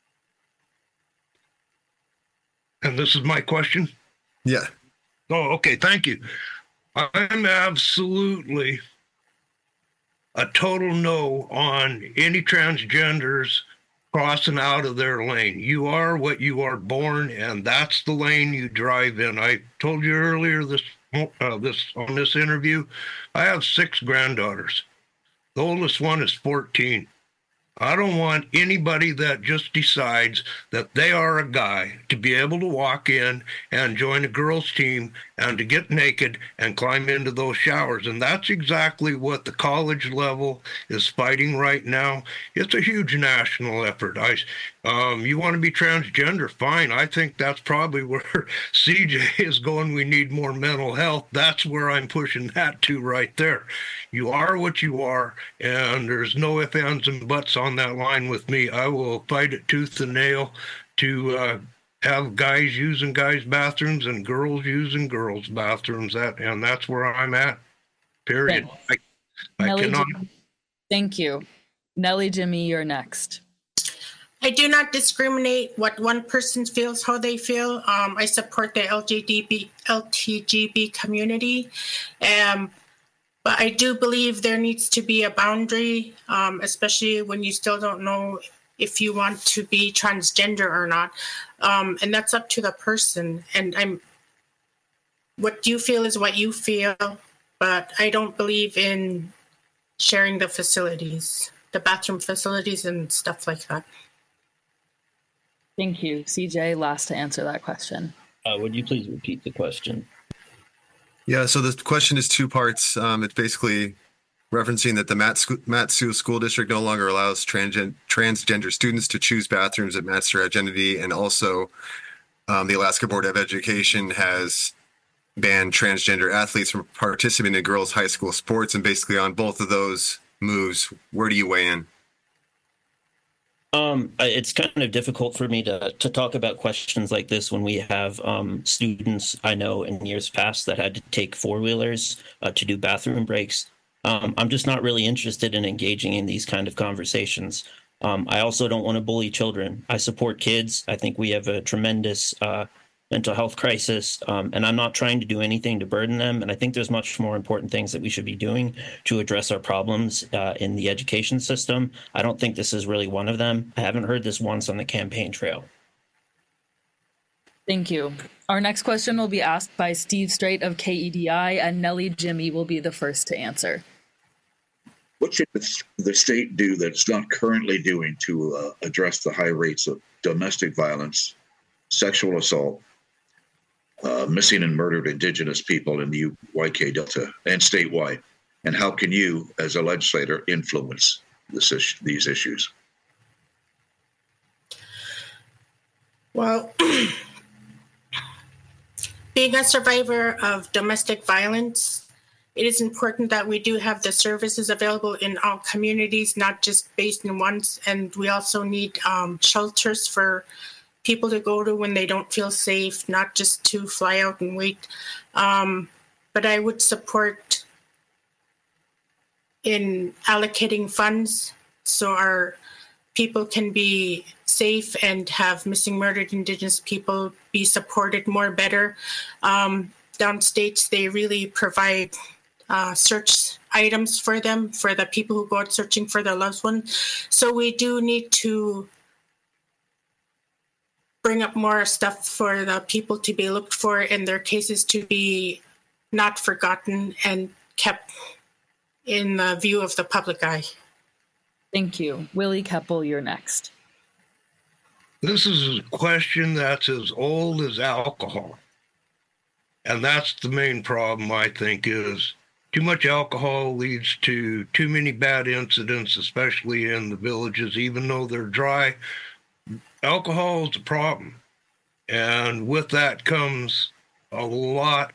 And this is my question? Yeah. Oh, okay. Thank you. I'm absolutely a total no on any transgenders crossing out of their lane. You are what you are born, and that's the lane you drive in. I told you earlier this uh, this on this interview, I have six granddaughters. The oldest one is fourteen. I don't want anybody that just decides that they are a guy to be able to walk in and join a girls' team and to get naked and climb into those showers. And that's exactly what the college level is fighting right now. It's a huge national effort. I, um, you want to be transgender, fine. I think that's probably where C J is going. We need more mental health. That's where I'm pushing that to right there. You are what you are, and there's no ifs, ands, and buts on that line with me. I will fight it tooth and nail to uh, have guys using guys' bathrooms and girls using girls' bathrooms. That and that's where I'm at. Period. I, I Nellie cannot. Jimmy. Thank you. Nellie Jimmy, you're next. I do not discriminate what one person feels, how they feel. Um, I support the L G B T community. Um, But I do believe there needs to be a boundary, um, especially when you still don't know if you want to be transgender or not. Um, and that's up to the person. And I'm, what you feel is what you feel, but I don't believe in sharing the facilities, the bathroom facilities and stuff like that. Thank you. C J, last to answer that question. Uh, would you please repeat the question? Yeah, so the question is two parts. Um, it's basically referencing that the Mat-Su School District no longer allows transgen- transgender students to choose bathrooms that match their identity. And also, um, the Alaska Board of Education has banned transgender athletes from participating in girls' high school sports. And basically on both of those moves, where do you weigh in? Um, it's kind of difficult for me to to talk about questions like this when we have um, students I know in years past that had to take four-wheelers uh, to do bathroom breaks. Um, I'm just not really interested in engaging in these kind of conversations. Um, I also don't want to bully children. I support kids. I think we have a tremendous uh, mental health crisis, um, and I'm not trying to do anything to burden them. And I think there's much more important things that we should be doing to address our problems uh, in the education system. I don't think this is really one of them. I haven't heard this once on the campaign trail. Thank you. Our next question will be asked by Steve Strait of K E D I, and Nellie Jimmy will be the first to answer. What should the state do that it's not currently doing to uh, address the high rates of domestic violence, sexual assault, Uh, missing and murdered Indigenous people in the U Y K Delta and statewide? And how can you, as a legislator, influence this issue, these issues? Well, being a survivor of domestic violence, it is important that we do have the services available in all communities, not just based in ones. And we also need um, shelters for people to go to when they don't feel safe, not just to fly out and wait. Um, but I would support in allocating funds so our people can be safe and have missing, murdered Indigenous people be supported more better. Um, downstates, they really provide uh, search items for them, for the people who go out searching for their loved ones. So we do need to bring up more stuff for the people to be looked for and their cases to be not forgotten and kept in the view of the public eye. Thank you. Willie Keppel, you're next. This is a question that's as old as alcohol. And that's the main problem, I think, is too much alcohol leads to too many bad incidents, especially in the villages. Even though they're dry, alcohol is a problem. And with that comes a lot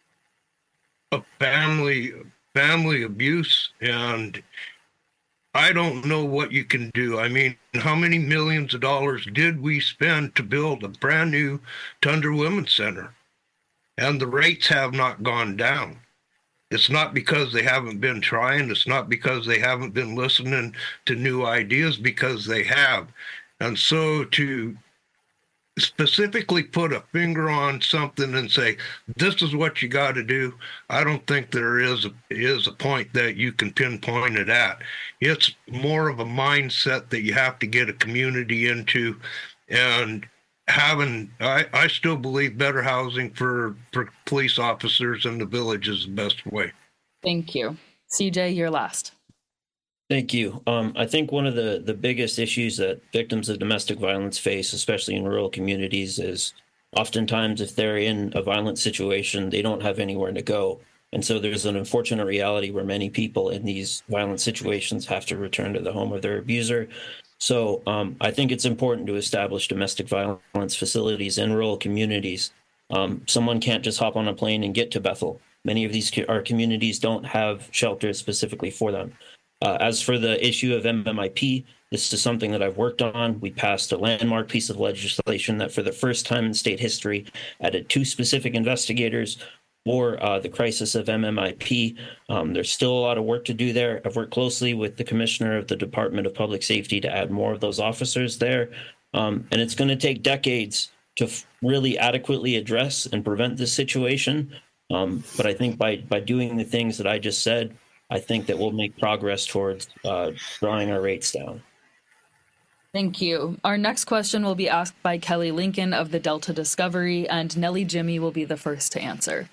of family family abuse, and I don't know what you can do. I mean, how many millions of dollars did we spend to build a brand new Tundra Women's Center? And the rates have not gone down. It's not because they haven't been trying. It's not because they haven't been listening to new ideas, because they have. And so to specifically put a finger on something and say, this is what you got to do, I don't think there is a, is a point that you can pinpoint it at. It's more of a mindset that you have to get a community into, and having, I, I still believe better housing for, for police officers in the village is the best way. Thank you. C J, you're last. Thank you. Um, I think one of the, the biggest issues that victims of domestic violence face, especially in rural communities, is oftentimes if they're in a violent situation, they don't have anywhere to go. And so there's an unfortunate reality where many people in these violent situations have to return to the home of their abuser. So um, I think it's important to establish domestic violence facilities in rural communities. Um, someone can't just hop on a plane and get to Bethel. Many of these our communities don't have shelters specifically for them. Uh, as for the issue of M M I P, this is something that I've worked on. We passed a landmark piece of legislation that for the first time in state history added two specific investigators for uh, the crisis of M M I P. Um, there's still a lot of work to do there. I've worked closely with the commissioner of the Department of Public Safety to add more of those officers there. Um, and it's going to take decades to f- really adequately address and prevent this situation. Um, but I think by, by doing the things that I just said, I think that we'll make progress towards uh, drawing our rates down. Thank you. Our next question will be asked by Kelly Lincoln of the Delta Discovery, and Nellie Jimmy will be the first to answer.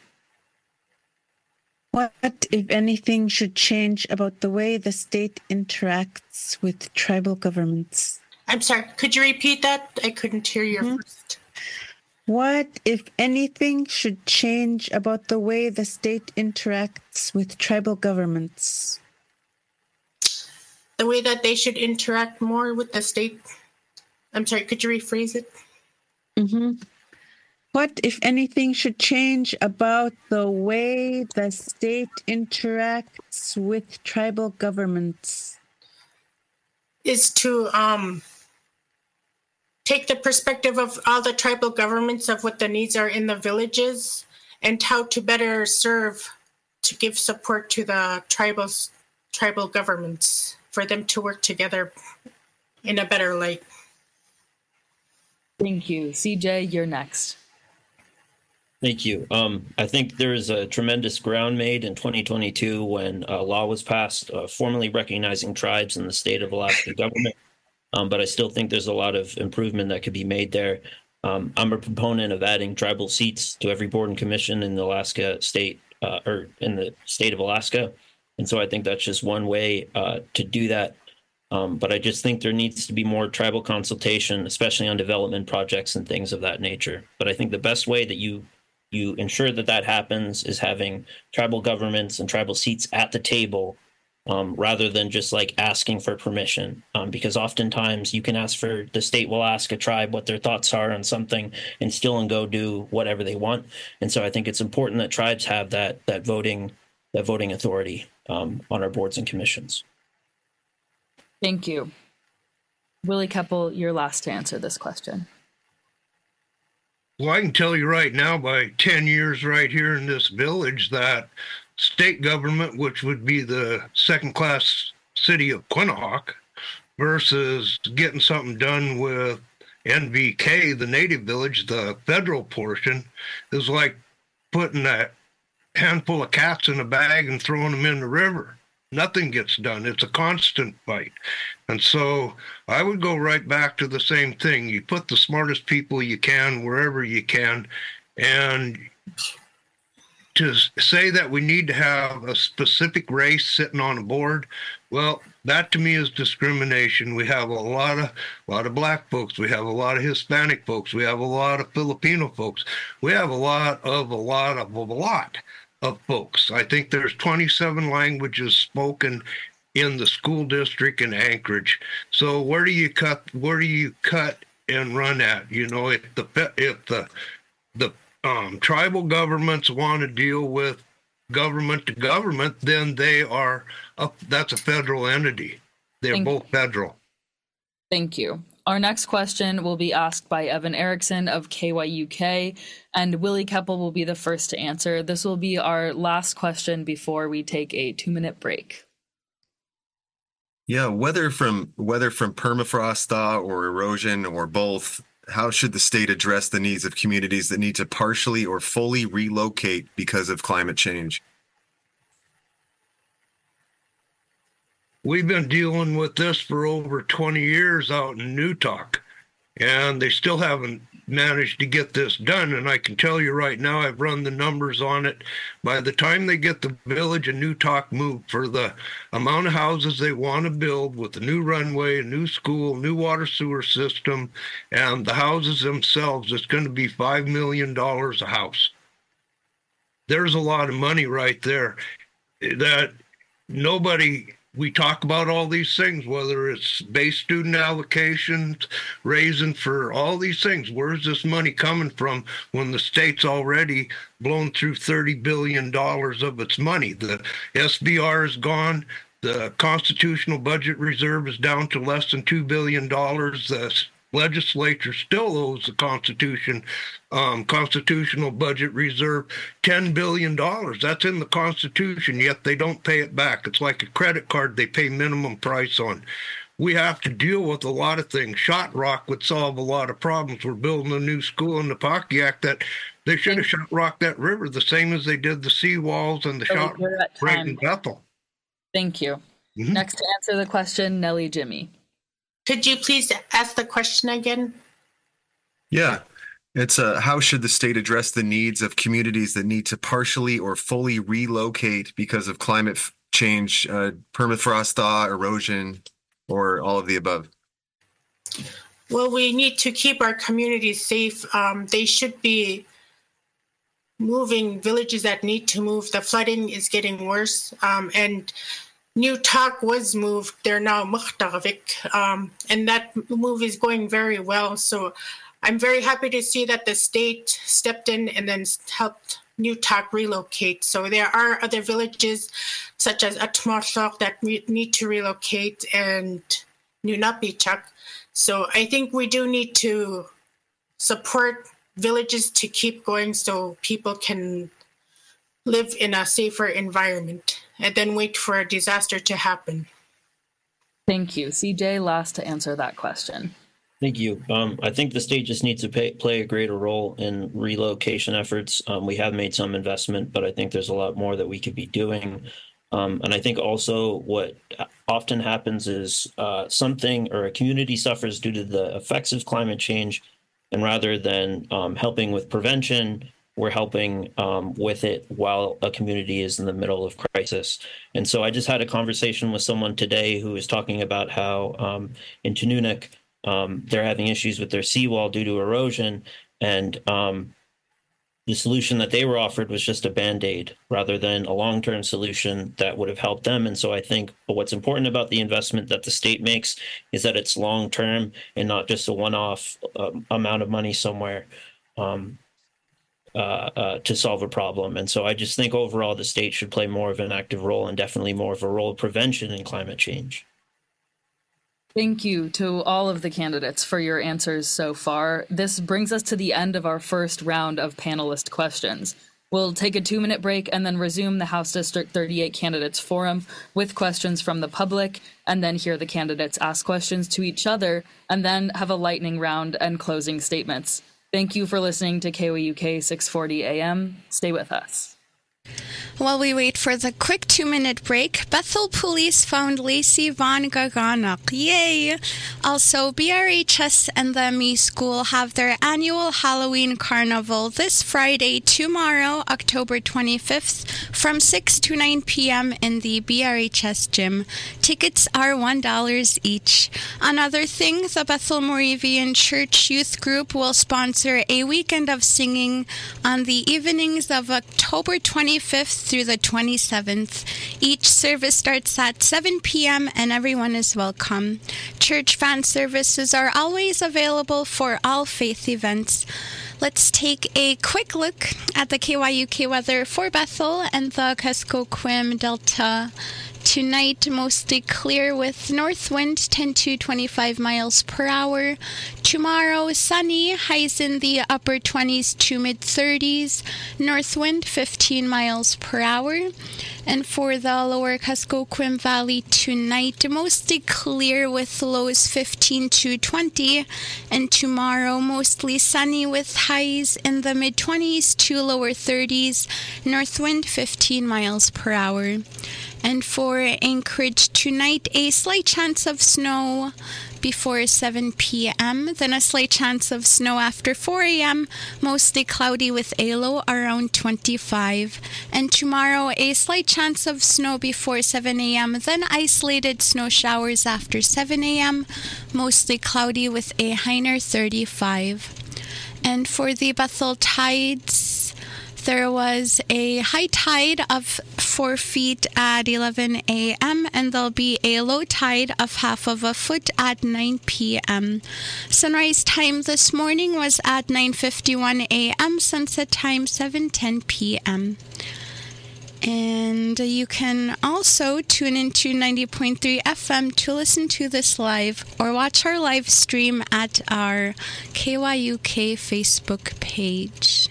What, if anything, should change about the way the state interacts with tribal governments? I'm sorry, could you repeat that? I couldn't hear your mm-hmm. first. What, if anything, should change about the way the state interacts with tribal governments? The way that they should interact more with the state. I'm sorry, could you rephrase it? Mm-hmm. What, if anything, should change about the way the state interacts with tribal governments? Is to um, take the perspective of all the tribal governments of what the needs are in the villages and how to better serve, to give support to the tribals, tribal governments for them to work together in a better light. Thank you. C J, you're next. Thank you. Um, I think there is a tremendous ground made in twenty twenty-two when a law was passed uh, formally recognizing tribes in the state of Alaska government. Um, but I still think there's a lot of improvement that could be made there. Um, I'm a proponent of adding tribal seats to every board and commission in the Alaska state uh, or in the state of Alaska. And so I think that's just one way uh, to do that. Um, but I just think there needs to be more tribal consultation, especially on development projects and things of that nature. But I think the best way that you you ensure that that happens is having tribal governments and tribal seats at the table um, rather than just like asking for permission. Um, because oftentimes you can ask for, the state will ask a tribe what their thoughts are on something and still and go do whatever they want. And so I think it's important that tribes have that that voting that voting authority um, on our boards and commissions. Thank you. Willie Keppel, you're last to answer this question. Well, I can tell you right now, by ten years right here in this village, that state government, which would be the second-class city of Quinhagak, versus getting something done with N V K, the native village, the federal portion, is like putting a handful of cats in a bag and throwing them in the river. Nothing gets done. It's a constant fight. And so I would go right back to the same thing. You put the smartest people you can wherever you can. And to say that we need to have a specific race sitting on a board, well, that to me is discrimination. We have a lot of a lot of black folks. We have a lot of Hispanic folks. We have a lot of Filipino folks. We have a lot of a lot of a lot of folks. I think there's twenty-seven languages spoken in the school district in Anchorage. So where do you cut? Where do you cut and run at? You know, if the if the the um, tribal governments want to deal with government to government, then they are a, that's a federal entity. They're Thank both you. federal. Thank you. Our next question will be asked by Evan Erickson of K Y U K, and Willie Keppel will be the first to answer. This will be our last question before we take a two-minute break. Yeah, whether from whether from permafrost thaw or erosion or both, how should the state address the needs of communities that need to partially or fully relocate because of climate change? We've been dealing with this for over twenty years out in Newtok, and they still haven't managed to get this done. And I can tell you right now, I've run the numbers on it. By the time they get the village of Newtok moved for the amount of houses they want to build with a new runway, a new school, new water sewer system, and the houses themselves, it's going to be five million dollars a house. There's a lot of money right there that nobody... We talk about all these things, whether it's base student allocations, raising for all these things. Where's this money coming from when the state's already blown through thirty billion dollars of its money? The S B R is gone. The Constitutional Budget Reserve is down to less than two billion dollars. The legislature still owes the Constitution, um, Constitutional Budget Reserve ten billion dollars. That's in the Constitution, yet they don't pay it back. It's like a credit card they pay minimum price on. We have to deal with a lot of things. Shot rock would solve a lot of problems. We're building a new school in the Napakiak that they should have shot rock that river the same as they did the seawalls and the So shot we're at right time. in Bethel. Thank you. Mhm. Next to answer the question, Nellie Jimmy. Could you please ask the question again? Yeah, it's uh, how should the state address the needs of communities that need to partially or fully relocate because of climate f- change, uh, permafrost thaw, erosion, or all of the above? Well, we need to keep our communities safe. Um, they should be moving villages that need to move. The flooding is getting worse. Um, and Newtok was moved. They're now Mukhtarvik. Um, and that move is going very well. So I'm very happy to see that the state stepped in and then helped Newtok relocate. So there are other villages such as Atmarthok that re- need to relocate, and Nunapichak. So I think we do need to support villages to keep going so people can live in a safer environment and then wait for a disaster to happen. Thank you. C J, last to answer that question. Thank you. Um, I think the state just needs to pay, play a greater role in relocation efforts. Um, we have made some investment, but I think there's a lot more that we could be doing. Um, and I think also what often happens is uh, something or a community suffers due to the effects of climate change. And rather than um, helping with prevention, we're helping um, with it while a community is in the middle of crisis. And so I just had a conversation with someone today who was talking about how um, in Tununak, um, they're having issues with their seawall due to erosion. And um, the solution that they were offered was just a Band-Aid rather than a long-term solution that would have helped them. And so I think what's important about the investment that the state makes is that it's long-term and not just a one-off um, amount of money somewhere um, uh, uh, to solve a problem. And so I just think overall the state should play more of an active role and definitely more of a role of prevention in climate change. Thank you to all of the candidates for your answers so far. This brings us to the end of our first round of panelist questions. We'll take a two-minute break and then resume the House District thirty-eight Candidates Forum with questions from the public, and then hear the candidates ask questions to each other, and then have a lightning round and closing statements. Thank you for listening to K W U K six forty A M. Stay with us. While we wait for the quick two-minute break, Bethel police found Lacey Von Gaganak. Yay! Also, B R H S and the M E School have their annual Halloween Carnival this Friday, tomorrow, October twenty-fifth, from six to nine p.m. in the B R H S gym. Tickets are one dollar each. Another thing, the Bethel Moravian Church Youth Group will sponsor a weekend of singing on the evenings of October twenty-fifth through the twenty-seventh. Each service starts at seven p.m. and everyone is welcome. Church fan services are always available for all faith events. Let's take a quick look at the K Y U K weather for Bethel and the Kuskokwim Delta. Tonight, mostly clear with north wind ten to twenty-five miles per hour. Tomorrow, sunny, highs in the upper twenties to mid thirties. North wind fifteen miles per hour. And for the lower Kuskokwim Valley tonight, mostly clear with lows fifteen to twenty. And tomorrow, mostly sunny with highs in the mid twenties to lower thirties. North wind fifteen miles per hour. And for Anchorage tonight, a slight chance of snow before seven p.m., then a slight chance of snow after four a.m., mostly cloudy with a low around twenty-five. And tomorrow, a slight chance of snow before seven a.m., then isolated snow showers after seven a.m., mostly cloudy with a high near thirty-five. And for the Bethel tides, there was a high tide of four feet at eleven a.m. and there'll be a low tide of half of a foot at nine p.m. Sunrise time this morning was at nine fifty-one a.m. Sunset time seven ten p.m. And you can also tune into ninety point three F M to listen to this live or watch our live stream at our K Y U K Facebook page.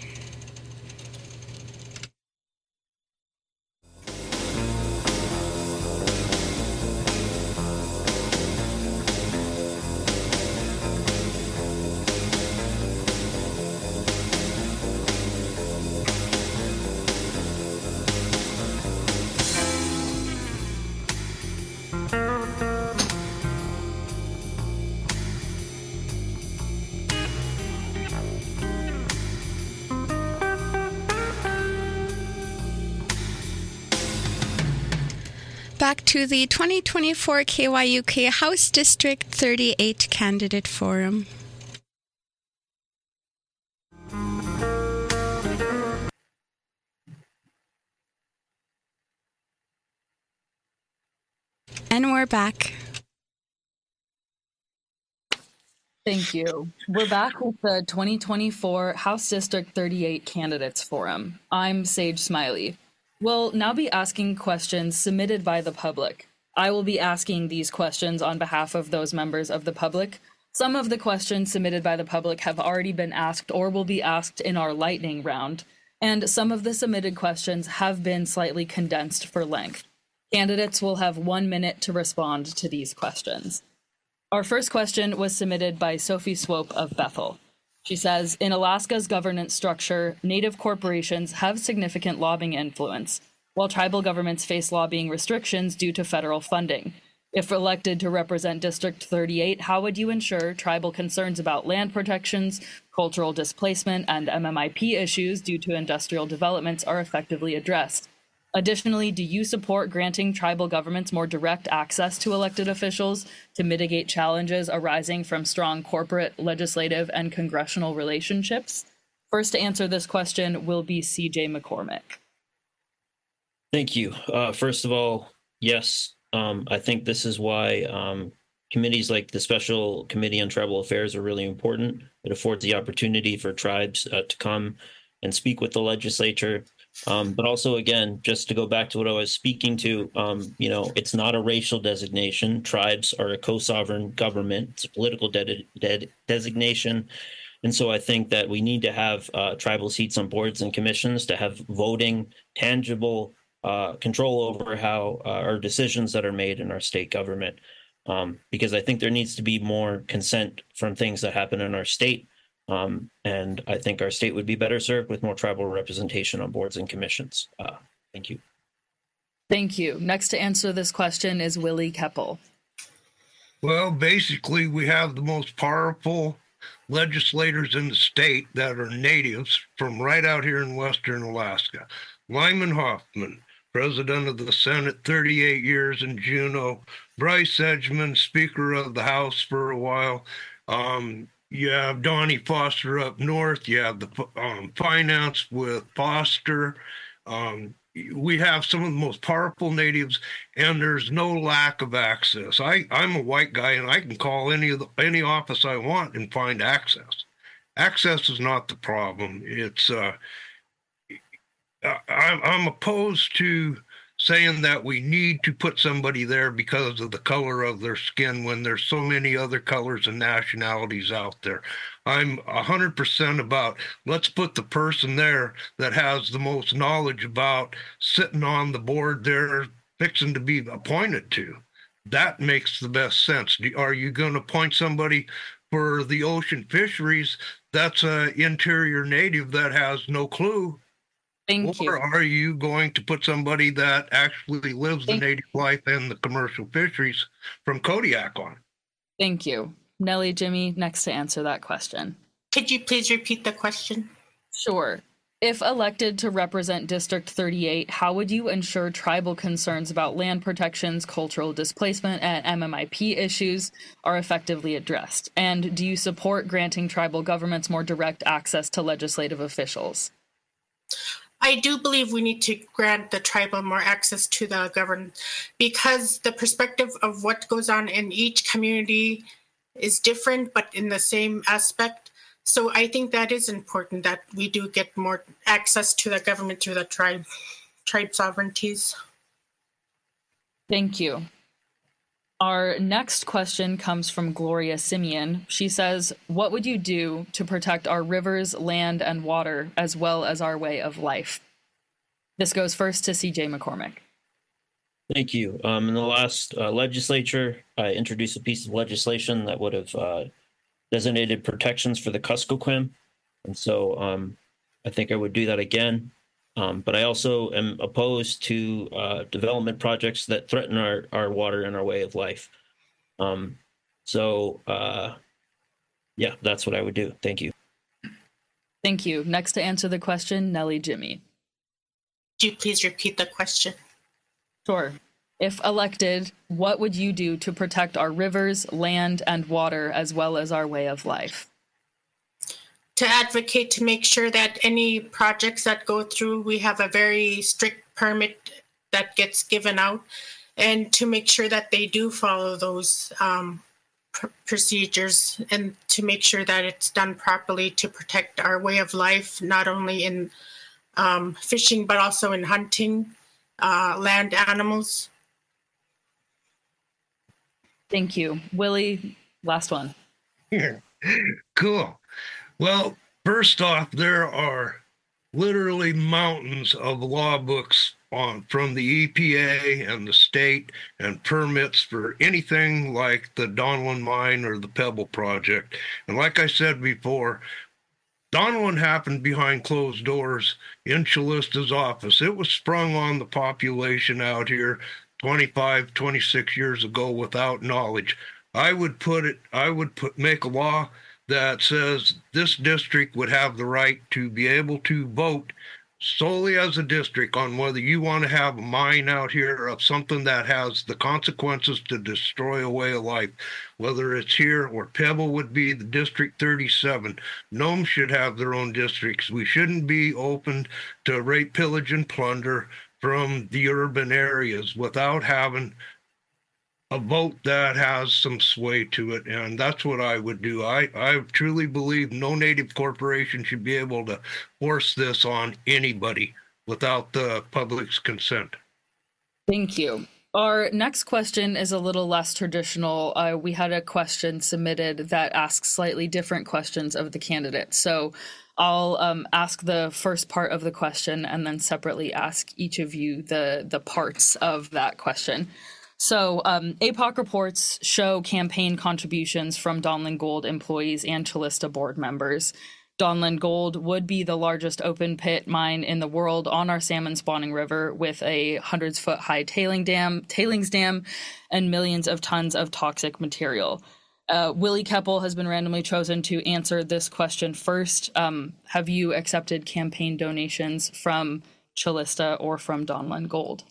Back to the twenty twenty-four K Y U K House District thirty-eight Candidate Forum. And we're back. Thank you. We're back with the twenty twenty-four House District thirty-eight Candidates Forum. I'm Sage Smiley. We'll now be asking questions submitted by the public. I will be asking these questions on behalf of those members of the public. Some of the questions submitted by the public have already been asked or will be asked in our lightning round, and some of the submitted questions have been slightly condensed for length. Candidates will have one minute to respond to these questions. Our first question was submitted by Sophie Swope of Bethel. She says, in Alaska's governance structure, Native corporations have significant lobbying influence, while tribal governments face lobbying restrictions due to federal funding. If elected to represent District thirty-eight, how would you ensure tribal concerns about land protections, cultural displacement, and M M I P issues due to industrial developments are effectively addressed? Additionally, do you support granting tribal governments more direct access to elected officials to mitigate challenges arising from strong corporate, legislative, and congressional relationships? First to answer this question will be C J McCormick. Thank you. Uh, first of all, yes, um, I think this is why um, committees like the Special Committee on Tribal Affairs are really important. It affords the opportunity for tribes uh, to come and speak with the legislature. Um, but also, again, just to go back to what I was speaking to, um, you know, it's not a racial designation. Tribes are a co-sovereign government. It's a political de- de- designation. And so I think that we need to have uh, tribal seats on boards and commissions to have voting, tangible uh, control over how uh, our decisions that are made in our state government. Um, because I think there needs to be more consent from things that happen in our state. Um, and I think our state would be better served with more tribal representation on boards and commissions. Uh, Thank you. Thank you. Next to answer this question is Willie Keppel. Well, basically, we have the most powerful legislators in the state that are natives from right out here in Western Alaska. Lyman Hoffman, President of the Senate, thirty-eight years in Juneau. Bryce Edgman, Speaker of the House for a while. Um, you have Donnie Foster up north. You have the um, finance with Foster. Um, we have some of the most powerful natives, and there's no lack of access. I, I'm a white guy, and I can call any of the, any office I want and find access. Access is not the problem. It's uh, I, I'm opposed to saying that we need to put somebody there because of the color of their skin when there's so many other colors and nationalities out there. I'm one hundred percent about let's put the person there that has the most knowledge about sitting on the board they're fixing to be appointed to. That makes the best sense. Are you going to appoint somebody for the ocean fisheries that's an interior native that has no clue? Thank or you. are you going to put somebody that actually lives Thank the native life and the commercial fisheries from Kodiak on? Thank you. Nellie, Jimmy, next to answer that question. Could you please repeat the question? Sure. If elected to represent District thirty-eight, how would you ensure tribal concerns about land protections, cultural displacement, and M M I P issues are effectively addressed? And do you support granting tribal governments more direct access to legislative officials? I do believe we need to grant the tribal more access to the government because the perspective of what goes on in each community is different, but in the same aspect. So I think that is important that we do get more access to the government through the tribe, tribe sovereignties. Thank you. Our next question comes from Gloria Simeon. She says, what would you do to protect our rivers, land, and water, as well as our way of life? This goes first to C J McCormick. Thank you. Um, in the last uh, legislature, I introduced a piece of legislation that would have uh, designated protections for the Kuskokwim. And so um, I think I would do that again. Um, but I also am opposed to uh, development projects that threaten our, our water and our way of life. Um, so, uh, yeah, that's what I would do. Thank you. Thank you. Next to answer the question, Nellie Jimmy. Could you please repeat the question? Sure. If elected, what would you do to protect our rivers, land, and water, as well as our way of life? To advocate to make sure that any projects that go through, we have a very strict permit that gets given out, and to make sure that they do follow those um, pr- procedures, and to make sure that it's done properly to protect our way of life, not only in um, fishing, but also in hunting, uh, land animals. Thank you. Willie, last one. Cool. Well, first off, there are literally mountains of law books on from the E P A and the state and permits for anything like the Donlin Mine or the Pebble Project. And like I said before, Donlin happened behind closed doors in Chalista's office. It was sprung on the population out here twenty-five, twenty-six years ago without knowledge. I would put it, I would put make a law that says this district would have the right to be able to vote solely as a district on whether you want to have a mine out here of something that has the consequences to destroy a way of life, whether it's here or Pebble would be the District thirty-seven. Nome should have their own districts. We shouldn't be open to rape, pillage, and plunder from the urban areas without having a vote that has some sway to it, and that's what I would do. I, I truly believe no native corporation should be able to force this on anybody without the public's consent. Thank you. Our next question is a little less traditional. Uh, we had a question submitted that asks slightly different questions of the candidate. So I'll um, ask the first part of the question and then separately ask each of you the, the parts of that question. So um, A P O C reports show campaign contributions from Donlin Gold employees and Calista board members. Donlin Gold would be the largest open pit mine in the world on our salmon spawning river with a hundreds foot high tailing dam, tailings dam and millions of tons of toxic material. Uh, Willie Keppel has been randomly chosen to answer this question first. Um, have you accepted campaign donations from Calista or from Donlin Gold?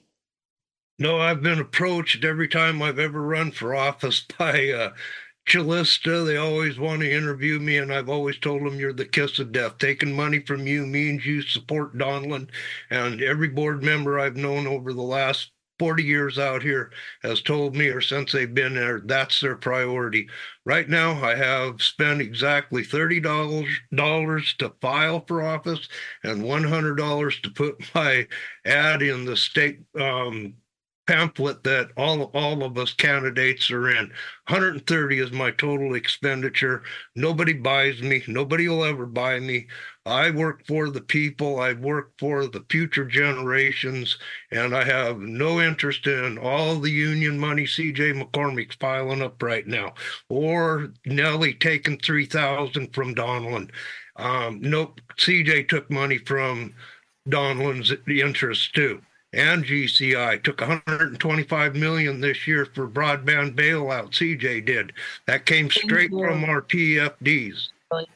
No, I've been approached every time I've ever run for office by uh, Calista. They always want to interview me, and I've always told them you're the kiss of death. Taking money from you means you support Donlin, and every board member I've known over the last forty years out here has told me, or since they've been there, that's their priority. Right now, I have spent exactly thirty dollars to file for office and one hundred dollars to put my ad in the state um, pamphlet that all, all of us candidates are in. one hundred thirty is my total expenditure. Nobody buys me. Nobody will ever buy me. I work for the people. I work for the future generations, and I have no interest in all the union money C J McCormick's piling up right now, or Nellie taking three thousand from Donlin. Um, nope, C J took money from Donlin's interest too. And G C I took one hundred twenty-five million dollars this year for broadband bailout. C J did. That came straight from our P F Ds.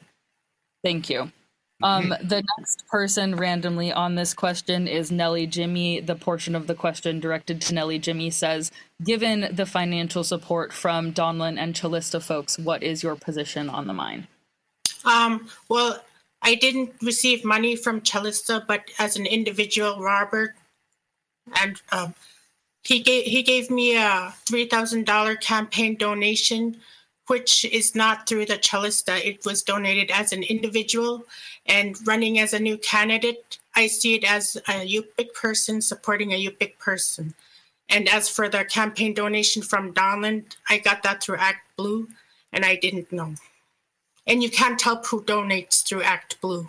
Thank you. Um, the next person randomly on this question is Nellie Jimmy. The portion of the question directed to Nellie Jimmy says, given the financial support from Donlin and Calista folks, what is your position on the mine? Um, well, I didn't receive money from Calista, but as an individual, Robert, and um, he gave he gave me a three thousand dollars campaign donation, which is not through the Calista. It was donated as an individual, and running as a new candidate, I see it as a Yupik person supporting a Yupik person. And as for the campaign donation from Donlin, I got that through Act Blue, and I didn't know. And you can't tell who donates through Act Blue.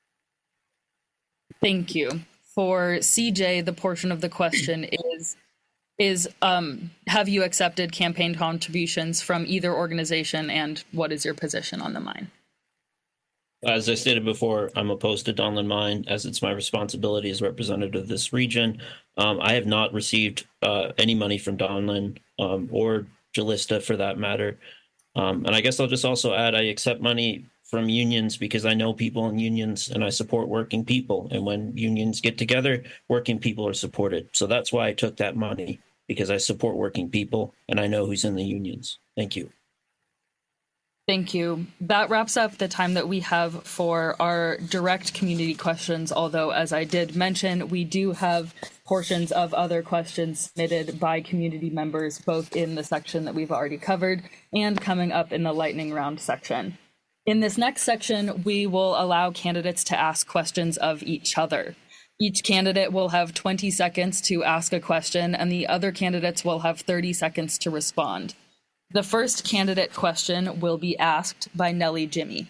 Thank you. For C J, the portion of the question is, is um, have you accepted campaign contributions from either organization, and what is your position on the mine? As I stated before, I'm opposed to Donlin Mine, as it's my responsibility as representative of this region. Um, I have not received uh, any money from Donlin um, or Calista for that matter. Um, and I guess I'll just also add, I accept money from unions because I know people in unions and I support working people. And when unions get together, working people are supported. So that's why I took that money, because I support working people and I know who's in the unions. Thank you. Thank you. That wraps up the time that we have for our direct community questions, although, as I did mention, we do have portions of other questions submitted by community members, both in the section that we've already covered and coming up in the lightning round section. In this next section, we will allow candidates to ask questions of each other. Each candidate will have twenty seconds to ask a question, and the other candidates will have thirty seconds to respond. The first candidate question will be asked by Nellie Jimmy.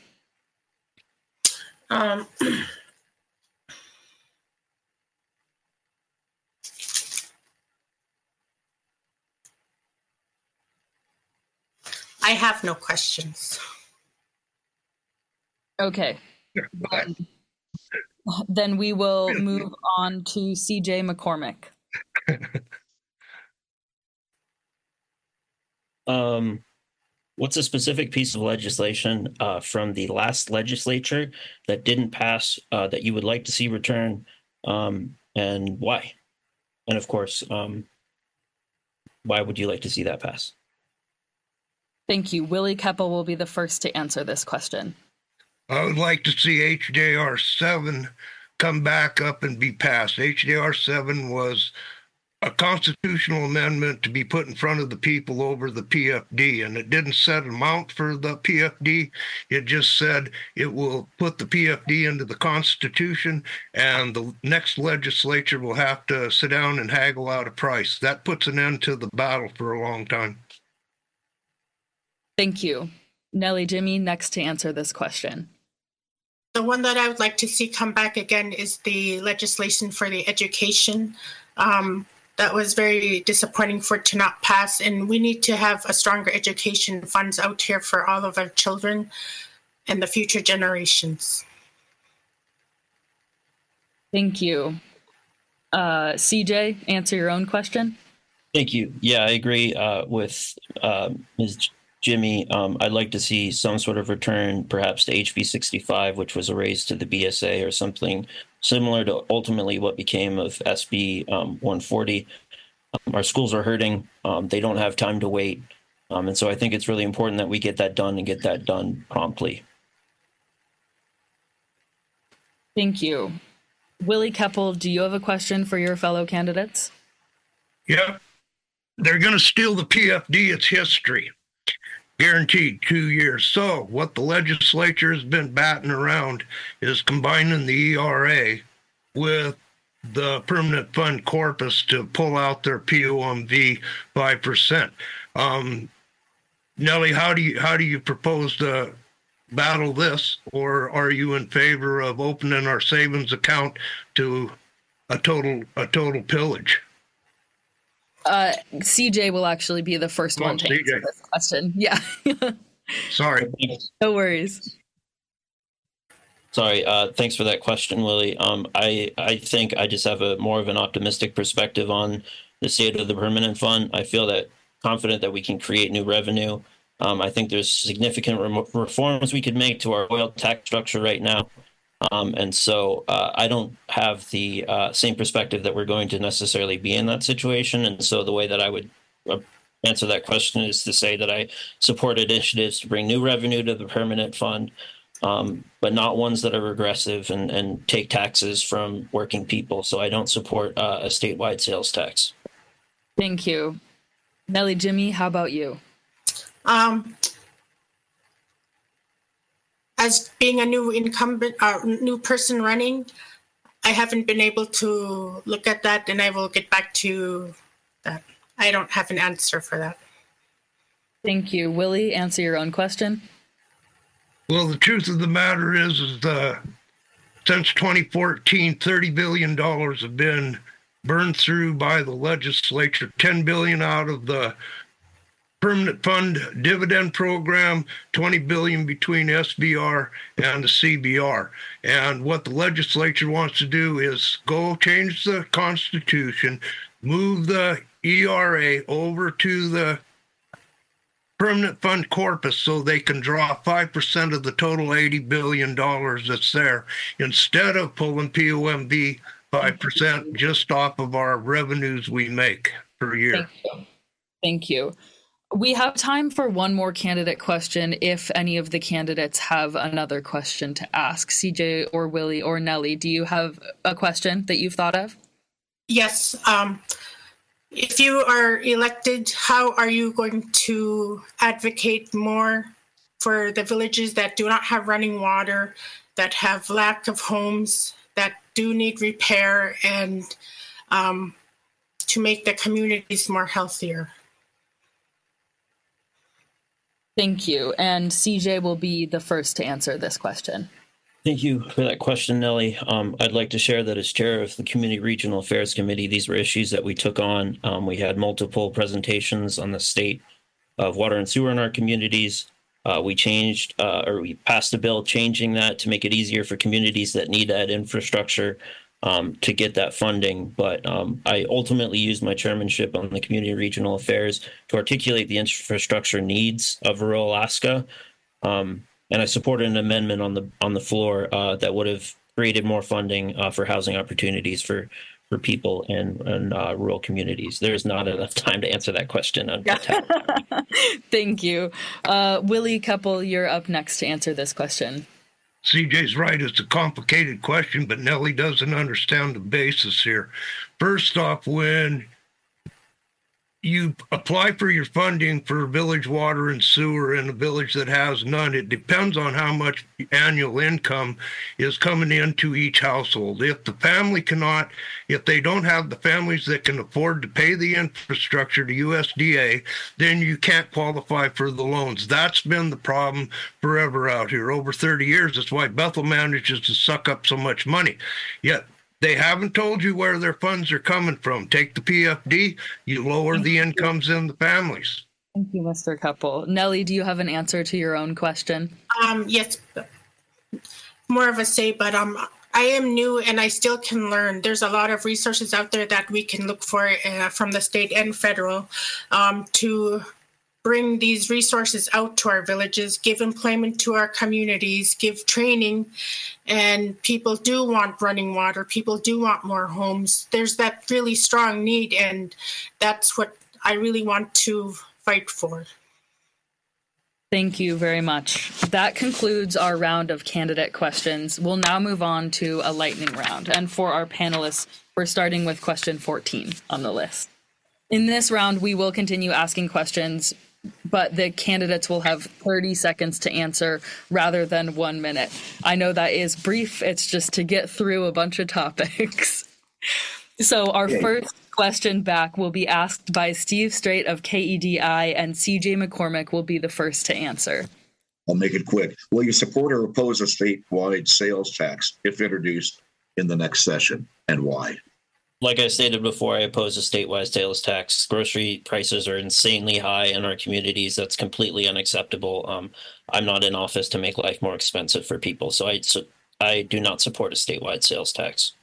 Um, I have no questions. Okay. Um, then we will move on to C J McCormick. Um, what's a specific piece of legislation uh, from the last legislature that didn't pass uh, that you would like to see return, um, and why? And of course, um, why would you like to see that pass? Thank you. Willie Keppel will be the first to answer this question. I would like to see H J R seven come back up and be passed. H J R seven was a constitutional amendment to be put in front of the people over the P F D, and it didn't set an amount for the P F D. It just said it will put the P F D into the Constitution, and the next legislature will have to sit down and haggle out a price. That puts an end to the battle for a long time. Thank you. Nellie Jimmy, next to answer this question. The one that I would like to see come back again is the legislation for the education. Um, that was very disappointing for it to not pass, and we need to have a stronger education funds out here for all of our children. and the future generations. Thank you. Uh, C J, answer your own question. Thank you. Yeah, I agree uh, with uh, Miz Jimmy. Um, I'd like to see some sort of return, perhaps to H B sixty-five, which was a raise to the B S A, or something similar to ultimately what became of S B um, one forty. Um, our schools are hurting. Um, they don't have time to wait. Um, and so I think it's really important that we get that done and get that done promptly. Thank you. Willie Keppel, do you have a question for your fellow candidates? Yep. They're going to steal the P F D. It's history. Guaranteed two years. So what the legislature has been batting around is combining the E R A with the permanent fund corpus to pull out their P O M V five percent. Um, Nellie, how do you how do you propose to battle this, or are you in favor of opening our savings account to a total a total pillage? Uh, C J will actually be the first Come one on, to C J. answer this question. Yeah. Sorry. No worries. Sorry. Uh, thanks for that question, Willie. Um, I I think I just have a more of an optimistic perspective on the state of the permanent fund. I feel that confident that we can create new revenue. Um, I think there's significant re- reforms we could make to our oil tax structure right now. Um, and so uh, I don't have the uh, same perspective that we're going to necessarily be in that situation. And so the way that I would uh, answer that question is to say that I support initiatives to bring new revenue to the permanent fund, um, but not ones that are regressive and, and take taxes from working people. So I don't support uh, a statewide sales tax. Thank you. Nellie, Jimmy, how about you? Um, as being a new incumbent, uh, new person running, I haven't been able to look at that, and I will get back to that. I don't have an answer for that. Thank you. Willie, answer your own question. Well, the truth of the matter is, is uh, since twenty fourteen, thirty billion dollars have been burned through by the legislature, ten billion dollars out of the permanent fund dividend program, twenty billion dollars between S B R and the C B R. And what the legislature wants to do is go change the Constitution, move the E R A over to the permanent fund corpus so they can draw five percent of the total eighty billion dollars that's there, instead of pulling P O M V five percent just off of our revenues we make per year. Thank you. Thank you. We have time for one more candidate question if any of the candidates have another question to ask. C J or Willie or Nellie, do you have a question that you've thought of? Yes. Um, if you are elected, how are you going to advocate more for the villages that do not have running water, that have lack of homes, that do need repair, and um, to make the communities more healthier? Thank you. And C J will be the first to answer this question. Thank you for that question, Nellie. Um, I'd like to share that as chair of the Community Regional Affairs Committee, these were issues that we took on. Um, we had multiple presentations on the state of water and sewer in our communities. Uh, we changed uh, or we passed a bill changing that to make it easier for communities that need that infrastructure um, to get that funding. But um, I ultimately used my chairmanship on the Community Regional Affairs to articulate the infrastructure needs of rural Alaska. Um, and I supported an amendment on the on the floor uh, that would have created more funding uh, for housing opportunities for for people in, in uh, rural communities. There's not enough time to answer that question. Thank you. Uh, Willie Keppel, you're up next to answer this question. C J's right. It's a complicated question, but Nellie doesn't understand the basis here. First off, when you apply for your funding for village water and sewer in a village that has none, it depends on how much annual income is coming into each household. If the family cannot, if they don't have the families that can afford to pay the infrastructure to U S D A, then you can't qualify for the loans. That's been the problem forever out here. Over thirty years, that's why Bethel manages to suck up so much money. Yet they haven't told you where their funds are coming from. Take the P F D, you lower the incomes in the families. Thank you, Mister Keppel. Nellie, do you have an answer to your own question? Um, yes, more of a say, but um, I am new and I still can learn. There's a lot of resources out there that we can look for uh, from the state and federal um, to bring these resources out to our villages, give employment to our communities, give training, and people do want running water. People do want more homes. There's that really strong need, and that's what I really want to fight for. Thank you very much. That concludes our round of candidate questions. We'll now move on to a lightning round. And for our panelists, we're starting with question fourteen on the list. In this round, we will continue asking questions, but the candidates will have thirty seconds to answer rather than one minute. I know that is brief. It's just to get through a bunch of topics. So our Okay. first question back will be asked by Steve Strait of K E D I, and C J McCormick will be the first to answer. I'll make it quick. Will you support or oppose a statewide sales tax if introduced in the next session, and why? Like I stated before, I oppose a statewide sales tax. Grocery prices are insanely high in our communities. That's completely unacceptable. Um, I'm not in office to make life more expensive for people, so I, so I do not support a statewide sales tax.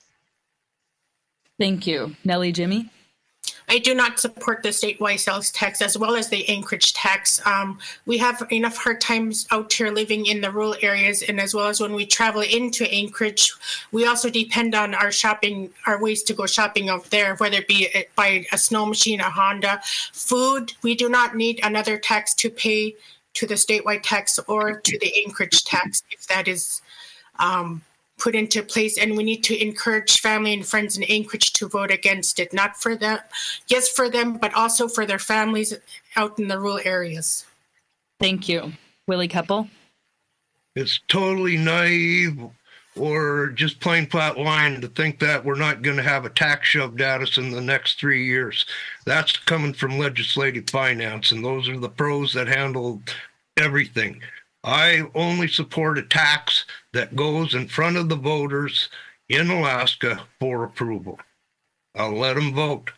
Thank you. Nellie, Jimmy? I do not support the statewide sales tax as well as the Anchorage tax. Um, we have enough hard times out here living in the rural areas, and as well as when we travel into Anchorage, we also depend on our shopping, our ways to go shopping out there, whether it be by a snow machine, a Honda. Food, we do not need another tax to pay to the statewide tax or to the Anchorage tax if that is um, put into place, and we need to encourage family and friends in Anchorage to vote against it, not for them, yes, for them, but also for their families out in the rural areas. Thank you. Willie Keppel? It's totally naive or just plain flat lying to think that we're not going to have a tax shoved at us in the next three years. That's coming from legislative finance, and those are the pros that handle everything. I only support a tax that goes in front of the voters in Alaska for approval. I'll let them vote.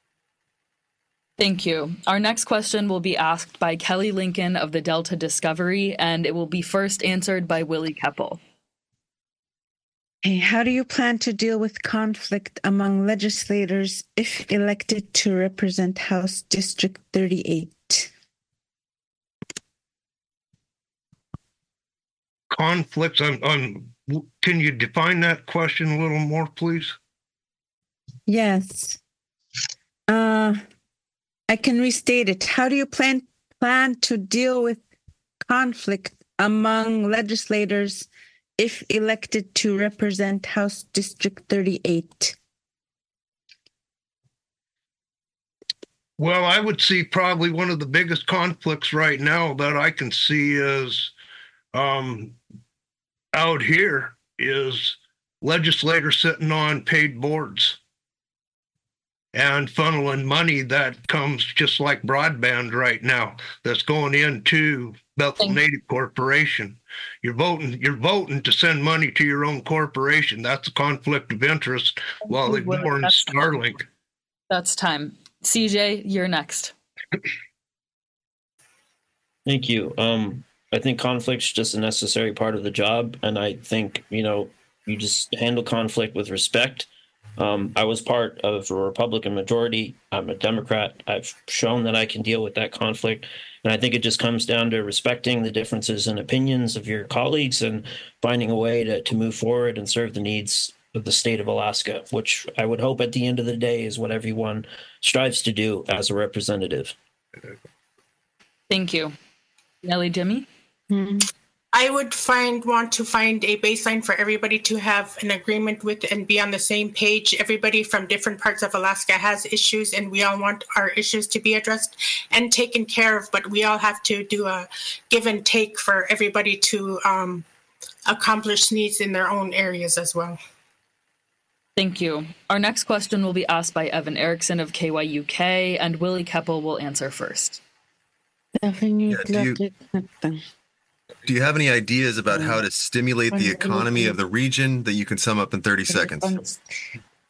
Thank you. Our next question will be asked by Kelly Lincoln of the Delta Discovery, and it will be first answered by Willie Keppel. Hey, how do you plan to deal with conflict among legislators if elected to represent House District thirty-eight? Conflicts, I'm, I'm, can you define that question a little more, please? Yes. Uh, I can restate it. How do you plan plan to deal with conflict among legislators if elected to represent House District thirty-eight? Well, I would see probably one of the biggest conflicts right now that I can see is um, out here is legislators sitting on paid boards and funneling money that comes just like broadband right now that's going into Bethel Native Corporation. You're voting, you're voting to send money to your own corporation. That's a conflict of interest while ignoring Starlink. That's time. C J, you're next. Thank you. Um, I think conflict's just a necessary part of the job, and I think, you know, you just handle conflict with respect. Um, I was part of a Republican majority. I'm a Democrat. I've shown that I can deal with that conflict, and I think it just comes down to respecting the differences in opinions of your colleagues and finding a way to, to move forward and serve the needs of the state of Alaska, which I would hope at the end of the day is what everyone strives to do as a representative. Thank you. Nellie, Jimmy? Hmm. I would find want to find a baseline for everybody to have an agreement with and be on the same page. Everybody from different parts of Alaska has issues, and we all want our issues to be addressed and taken care of, but we all have to do a give and take for everybody to um, accomplish needs in their own areas as well. Thank you. Our next question will be asked by Evan Erickson of K Y U K, and Willie Keppel will answer first. Yeah, do you- Do you have any ideas about how to stimulate the economy of the region that you can sum up in thirty seconds?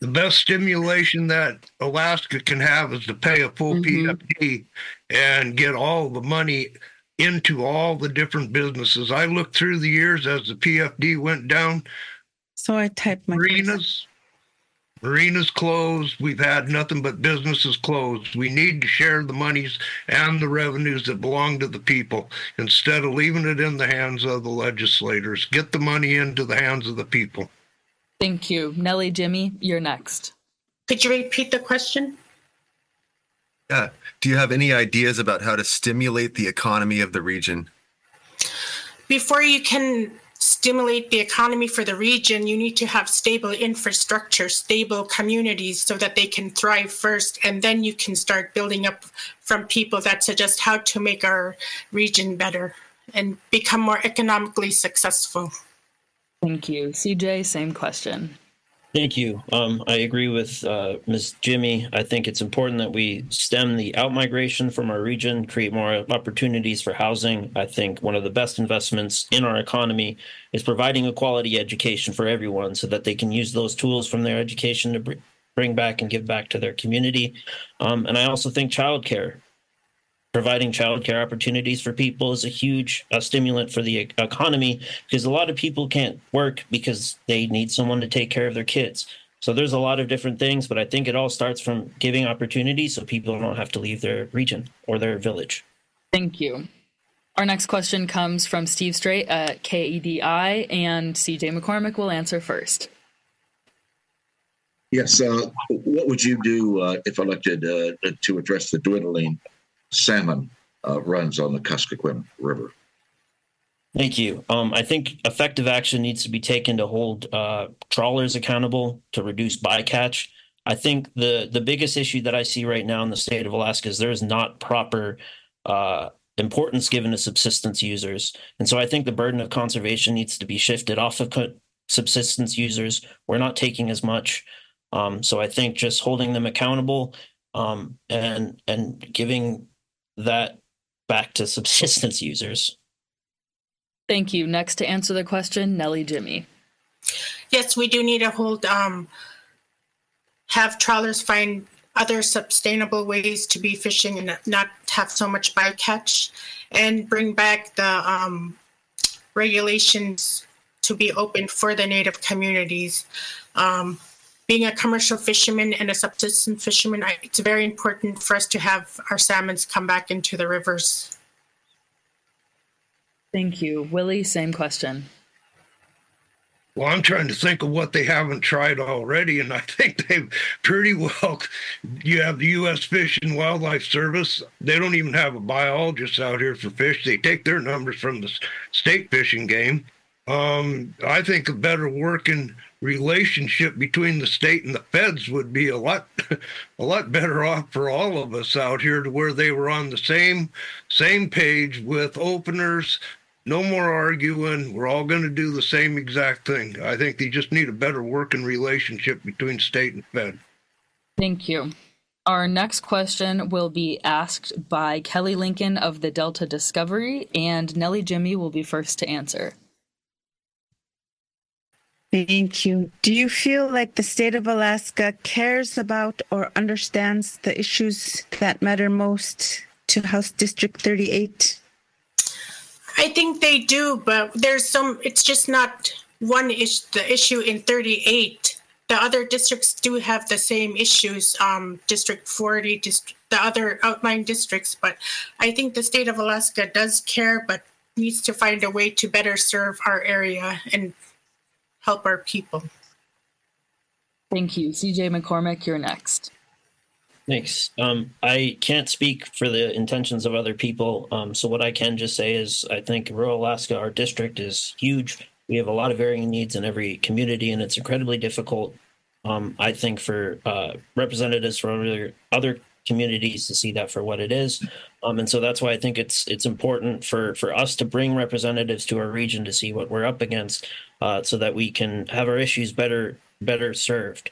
the best stimulation that Alaska can have is to pay a full mm-hmm. P F D and get all the money into all the different businesses. I looked through the years as the P F D went down. So I typed my marinas, marinas closed. We've had nothing but businesses closed. We need to share the monies and the revenues that belong to the people instead of leaving it in the hands of the legislators. Get the money into the hands of the people. Thank you. Nellie, Jimmy, you're next. Could you repeat the question? Yeah. Do you have any ideas about how to stimulate the economy of the region? Before you can stimulate the economy for the region, you need to have stable infrastructure, stable communities so that they can thrive first. And then you can start building up from people that suggest how to make our region better and become more economically successful. Thank you. C J, same question. Thank you. Um, I agree with uh, Miz Jimmy. I think it's important that we stem the outmigration from our region, create more opportunities for housing. I think one of the best investments in our economy is providing a quality education for everyone so that they can use those tools from their education to br- bring back and give back to their community. Um, and I also think childcare. Providing childcare opportunities for people is a huge uh, stimulant for the economy because a lot of people can't work because they need someone to take care of their kids. So there's a lot of different things, but I think it all starts from giving opportunities so people don't have to leave their region or their village. Thank you. Our next question comes from Steve Straight at K E D I, and C J McCormick will answer first. Yes. Uh, what would you do uh, if elected uh, to address the dwindling salmon uh, runs on the Kuskokwim River? Thank you. Um, I think effective action needs to be taken to hold uh, trawlers accountable to reduce bycatch. I think the the biggest issue that I see right now in the state of Alaska is there is not proper uh, importance given to subsistence users. And so I think the burden of conservation needs to be shifted off of co- subsistence users. We're not taking as much. Um, so I think just holding them accountable um, and and giving that back to subsistence users. Thank you. Next to answer the question, Nellie, Jimmy. Yes, we do need to hold, um, have trawlers find other sustainable ways to be fishing and not have so much bycatch, and bring back the um, regulations to be open for the Native communities. Um, Being a commercial fisherman and a subsistence fisherman, I, it's very important for us to have our salmons come back into the rivers. Thank you. Willie, same question. Well, I'm trying to think of what they haven't tried already, and I think they've pretty well. You have the U S Fish and Wildlife Service. They don't even have a biologist out here for fish. They take their numbers from the state fishing game. Um, I think a better working relationship between the state and the feds would be a lot, a lot better off for all of us out here, to where they were on the same, same page with openers. No more arguing. We're all going to do the same exact thing. I think they just need a better working relationship between state and fed. Thank you. Our next question will be asked by Kelly Lincoln of the Delta Discovery, and Nellie Jimmy will be first to answer. Thank you. Do you feel like the state of Alaska cares about or understands the issues that matter most to House District thirty-eight? I think they do, but there's some, it's just not one issue, the issue in thirty-eight. The other districts do have the same issues, um, District forty, dist- the other outlying districts, but I think the state of Alaska does care, but needs to find a way to better serve our area and help our people. Thank you. C J McCormick, you're next. Thanks. Um, I can't speak for the intentions of other people. Um, so what I can just say is I think rural Alaska, our district, is huge. We have a lot of varying needs in every community, and it's incredibly difficult, um, I think, for uh, representatives from other, other communities to see that for what it is. Um, and so that's why I think it's it's important for, for us to bring representatives to our region to see what we're up against, uh, so that we can have our issues better better served.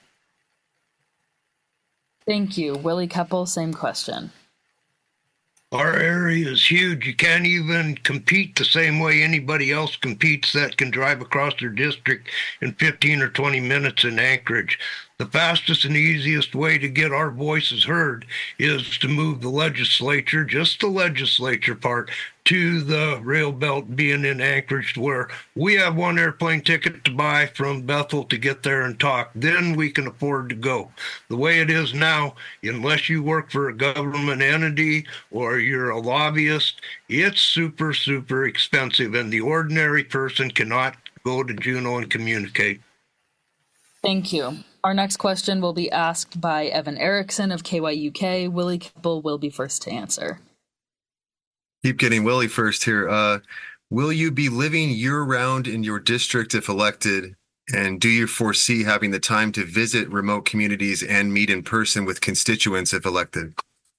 Thank you. Willie Keppel, same question. Our area is huge. You can't even compete the same way anybody else competes that can drive across their district in fifteen or twenty minutes in Anchorage. the fastest and easiest way to get our voices heard is to move the legislature, just the legislature part, to the rail belt being in Anchorage, where we have one airplane ticket to buy from Bethel to get there and talk. Then we can afford to go. The way it is now, unless you work for a government entity or you're a lobbyist, it's super, super expensive, and the ordinary person cannot go to Juneau and communicate. Thank you. Our next question will be asked by Evan Erickson of K Y U K. Willie Keppel will be first to answer. Keep getting Willie first here. Uh, will you be living year-round in your district if elected? And do you foresee having the time to visit remote communities and meet in person with constituents if elected?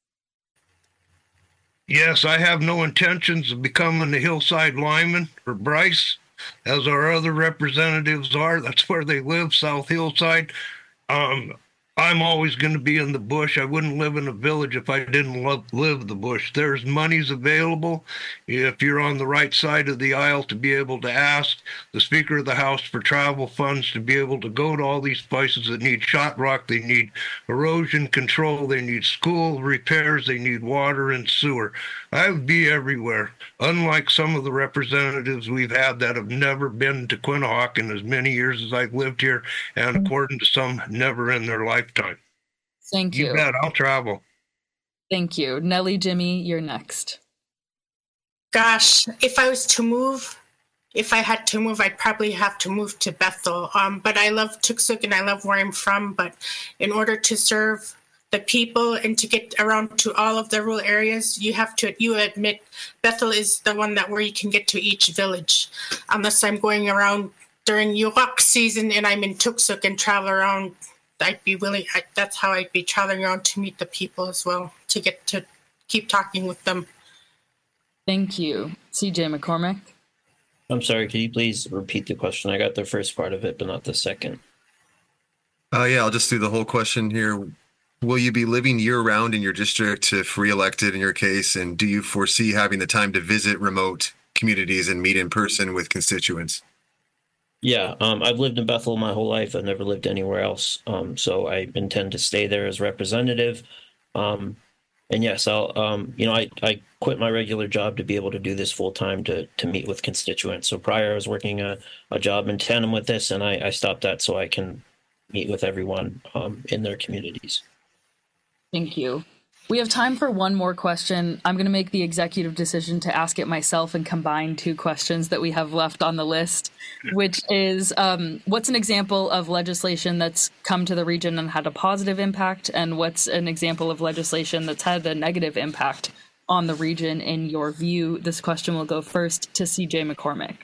Yes, I have no intentions of becoming the hillside lineman for Bryce, as our other representatives are. That's where they live, South Hillside. Um, I'm always going to be in the bush. I wouldn't live in a village if I didn't love, live the bush. There's monies available if you're on the right side of the aisle to be able to ask the Speaker of the House for travel funds to be able to go to all these places that need shot rock. They need erosion control. They need school repairs. They need water and sewer. I would be everywhere, unlike some of the representatives we've had that have never been to Quinhagak in as many years as I've lived here, and according to some, never in their lifetime. Thank you. You bet, I'll travel. Thank you. Nellie, Jimmy, you're next. Gosh, if I was to move, if I had to move, I'd probably have to move to Bethel. Um, but I love Tuksuk and I love where I'm from. But in order to serve the people and to get around to all of the rural areas, you have to, you admit, Bethel is the one that where you can get to each village. Unless I'm going around during Yurok season and I'm in Tuksuk and travel around, I'd be willing, I, that's how I'd be traveling around to meet the people as well, to get to keep talking with them. Thank you. C J McCormick. I'm sorry, could you please repeat the question? I got the first part of it, but not the second. Uh, yeah, I'll just do the whole question here. Will you be living year-round in your district if re-elected in your case? And do you foresee having the time to visit remote communities and meet in person with constituents? Yeah, um, I've lived in Bethel my whole life. I've never lived anywhere else. Um, so I intend to stay there as representative. Um, and yes, I'll, um, you know, I, I quit my regular job to be able to do this full time to to meet with constituents. So prior I was working a, a job in tandem with this, and I, I stopped that so I can meet with everyone um, in their communities. Thank you. We have time for one more question. I'm going to make the executive decision to ask it myself and combine two questions that we have left on the list, which is um, what's an example of legislation that's come to the region and had a positive impact, and what's an example of legislation that's had a negative impact on the region in your view? This question will go first to C J McCormick.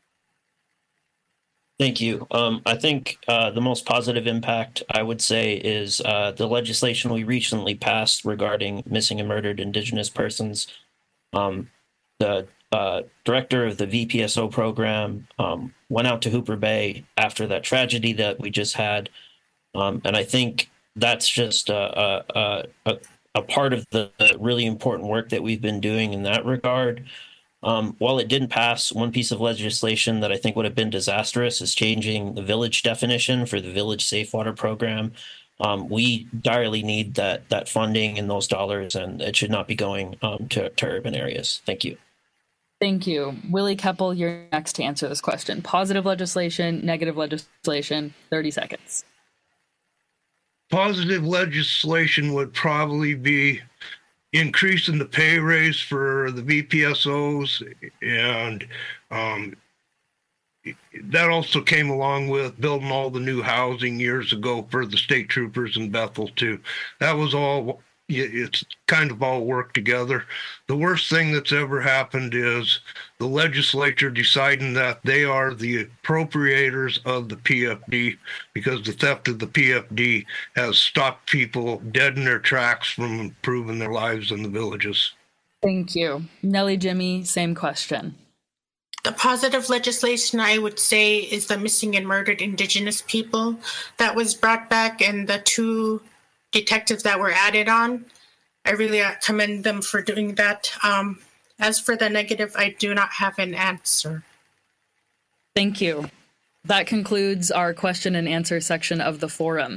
Thank you. Um, I think uh, the most positive impact, I would say, is uh, the legislation we recently passed regarding missing and murdered Indigenous persons. Um, the uh, director of the V P S O program um, went out to Hooper Bay after that tragedy that we just had. Um, and I think that's just a, a, a, a part of the really important work that we've been doing in that regard. Um, while it didn't pass, one piece of legislation that I think would have been disastrous is changing the village definition for the Village Safe Water Program. Um, we direly need that that funding and those dollars, and it should not be going um, to, to urban areas. Thank you. Thank you. Willie Keppel, you're next to answer this question. Positive legislation, negative legislation, thirty seconds. Positive legislation would probably be increasing the pay raise for the V P S Os, and um, that also came along with building all the new housing years ago for the state troopers in Bethel too. That was all, it's kind of all worked together. The worst thing that's ever happened is the legislature deciding that they are the appropriators of the P F D, because the theft of the P F D has stopped people dead in their tracks from improving their lives in the villages. Thank you. Nellie, Jimmy, same question. The positive legislation, I would say, is the missing and murdered Indigenous people that was brought back, and the two detectives that were added on. I really commend them for doing that. Um, as for the negative, I do not have an answer. Thank you. That concludes our question and answer section of the forum.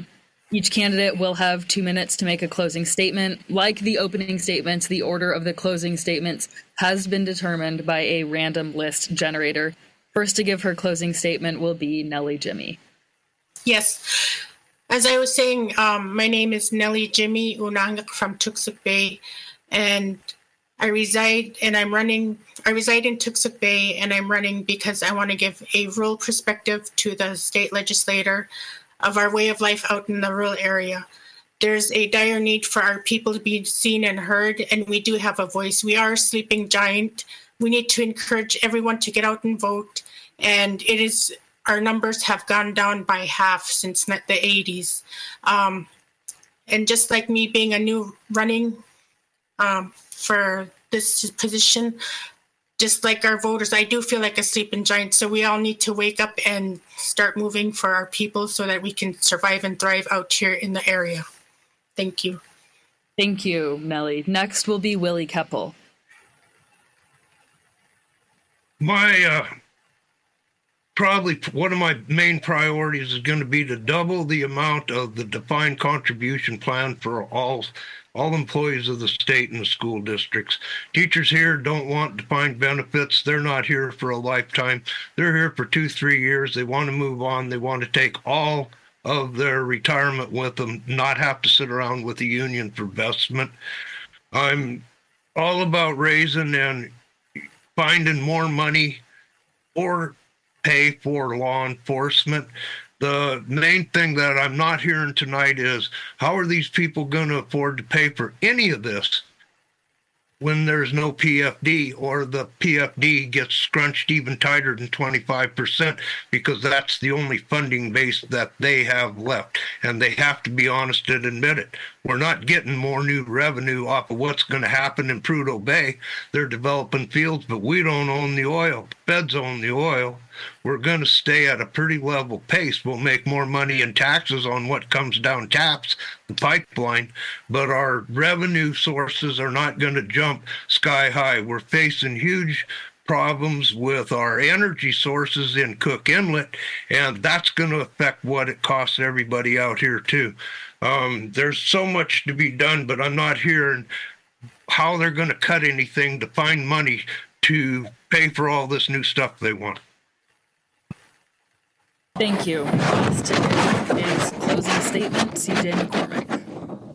Each candidate will have two minutes to make a closing statement. Like the opening statements, the order of the closing statements has been determined by a random list generator. First to give her closing statement will be Nellie Jimmy. Yes. As I was saying, um, my name is Nellie Jimmy Unangak from Tuksuk Bay, and I reside and I'm running. I reside in Tuksuk Bay, and I'm running because I want to give a rural perspective to the state legislator of our way of life out in the rural area. There's a dire need for our people to be seen and heard, and we do have a voice. We are a sleeping giant. We need to encourage everyone to get out and vote, and it is. Our numbers have gone down by half since the eighties. Um, and just like me being a new running um, for this position, just like our voters, I do feel like a sleeping giant. So we all need to wake up and start moving for our people so that we can survive and thrive out here in the area. Thank you. Thank you, Nellie. Next will be Willie Keppel. My, uh, Probably one of my main priorities is going to be to double the amount of the defined contribution plan for all all employees of the state and the school districts. Teachers here don't want defined benefits. They're not here for a lifetime. They're here for two, three years. They want to move on. They want to take all of their retirement with them, not have to sit around with the union for investment. I'm all about raising and finding more money or pay for law enforcement. The main thing that I'm not hearing tonight is how are these people going to afford to pay for any of this when there's no P F D, or the P F D gets scrunched even tighter than twenty-five percent because that's the only funding base that they have left. And they have to be honest and admit it. We're not getting more new revenue off of what's going to happen in Prudhoe Bay. They're developing fields, but we don't own the oil. The feds own the oil. We're going to stay at a pretty level pace. We'll make more money in taxes on what comes down taps, the pipeline, but our revenue sources are not going to jump sky high. We're facing huge problems with our energy sources in Cook Inlet, and that's going to affect what it costs everybody out here too. Um, there's so much to be done, but I'm not hearing how they're going to cut anything to find money to pay for all this new stuff they want. Thank you. Next to give his closing statement, C J McCormick.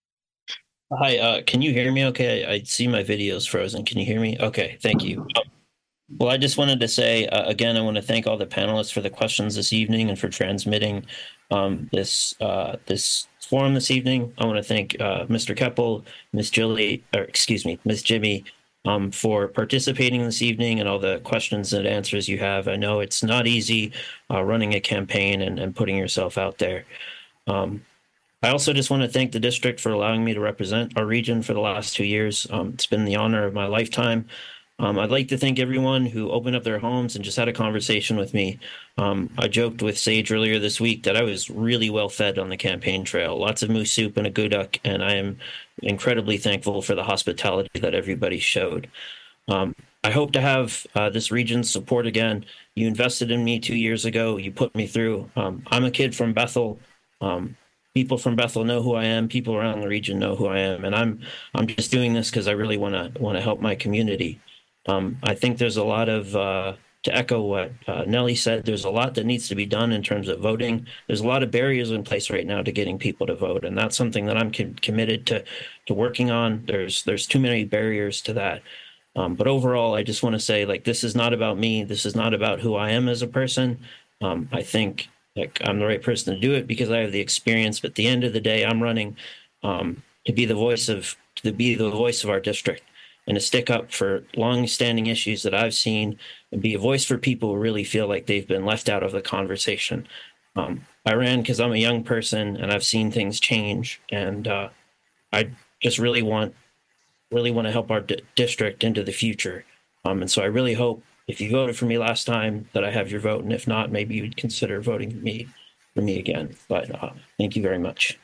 Hi, uh, can you hear me okay? I, I see my video's frozen. Can you hear me? Okay, thank you. Well, I just wanted to say, uh, again, I want to thank all the panelists for the questions this evening and for transmitting um, this uh, this forum this evening. I want to thank uh, Mister Keppel, Miz Julie, or excuse me, Miz Jimmy, um, for participating this evening and all the questions and answers you have. I know it's not easy uh, running a campaign and, and putting yourself out there. Um, I also just want to thank the district for allowing me to represent our region for the last two years. Um, it's been the honor of my lifetime. Um, I'd like to thank everyone who opened up their homes and just had a conversation with me. Um, I joked with Sage earlier this week that I was really well fed on the campaign trail, lots of moose soup and a guduk, and I am incredibly thankful for the hospitality that everybody showed. Um, I hope to have uh, this region's support again. You invested in me two years ago. You put me through. Um, I'm a kid from Bethel. Um, people from Bethel know who I am. People around the region know who I am, and I'm I'm just doing this because I really want to want to help my community. Um, I think there's a lot of, uh, to echo what uh, Nellie said, there's a lot that needs to be done in terms of voting. There's a lot of barriers in place right now to getting people to vote, and that's something that I'm com- committed to to working on. There's there's too many barriers to that. Um, but overall, I just want to say, like, this is not about me. This is not about who I am as a person. Um, I think like I'm the right person to do it because I have the experience. But at the end of the day, I'm running um, to be the voice of to be the voice of our district, and to stick up for long-standing issues that I've seen and be a voice for people who really feel like they've been left out of the conversation. Um, I ran because I'm a young person and I've seen things change, and uh, I just really want really want to help our d- district into the future. Um, and so I really hope if you voted for me last time that I have your vote, and if not, maybe you'd consider voting for me, for me again. But uh, thank you very much.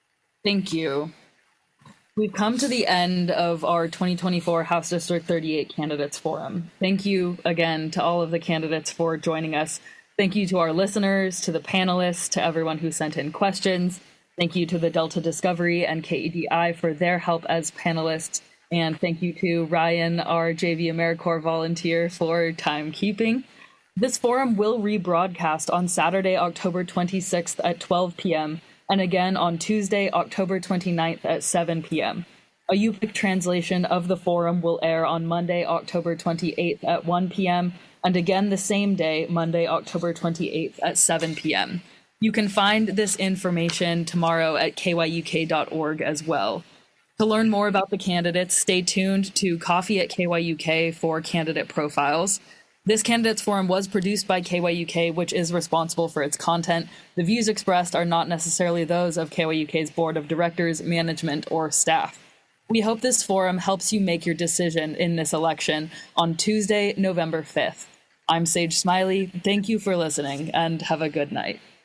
Thank you. We've come to the end of our twenty twenty-four House District thirty-eight Candidates Forum. Thank you again to all of the candidates for joining us. Thank you to our listeners, to the panelists, to everyone who sent in questions. Thank you to the Delta Discovery and K E D I for their help as panelists. And thank you to Ryan, our J V AmeriCorps volunteer, for timekeeping. This forum will rebroadcast on Saturday, October twenty-sixth at twelve p.m. and again on Tuesday, October twenty-ninth at seven p.m. A U P I C translation of the forum will air on Monday, October twenty-eighth at one p.m. and again the same day, Monday, October twenty-eighth at seven p.m. You can find this information tomorrow at K Y U K dot org as well. To learn more about the candidates, stay tuned to Coffee at K Y U K for candidate profiles. This candidates forum was produced by K Y U K, which is responsible for its content. The views expressed are not necessarily those of K Y U K's board of directors, management, or staff. We hope this forum helps you make your decision in this election on Tuesday, November fifth. I'm Sage Smiley. Thank you for listening, and have a good night.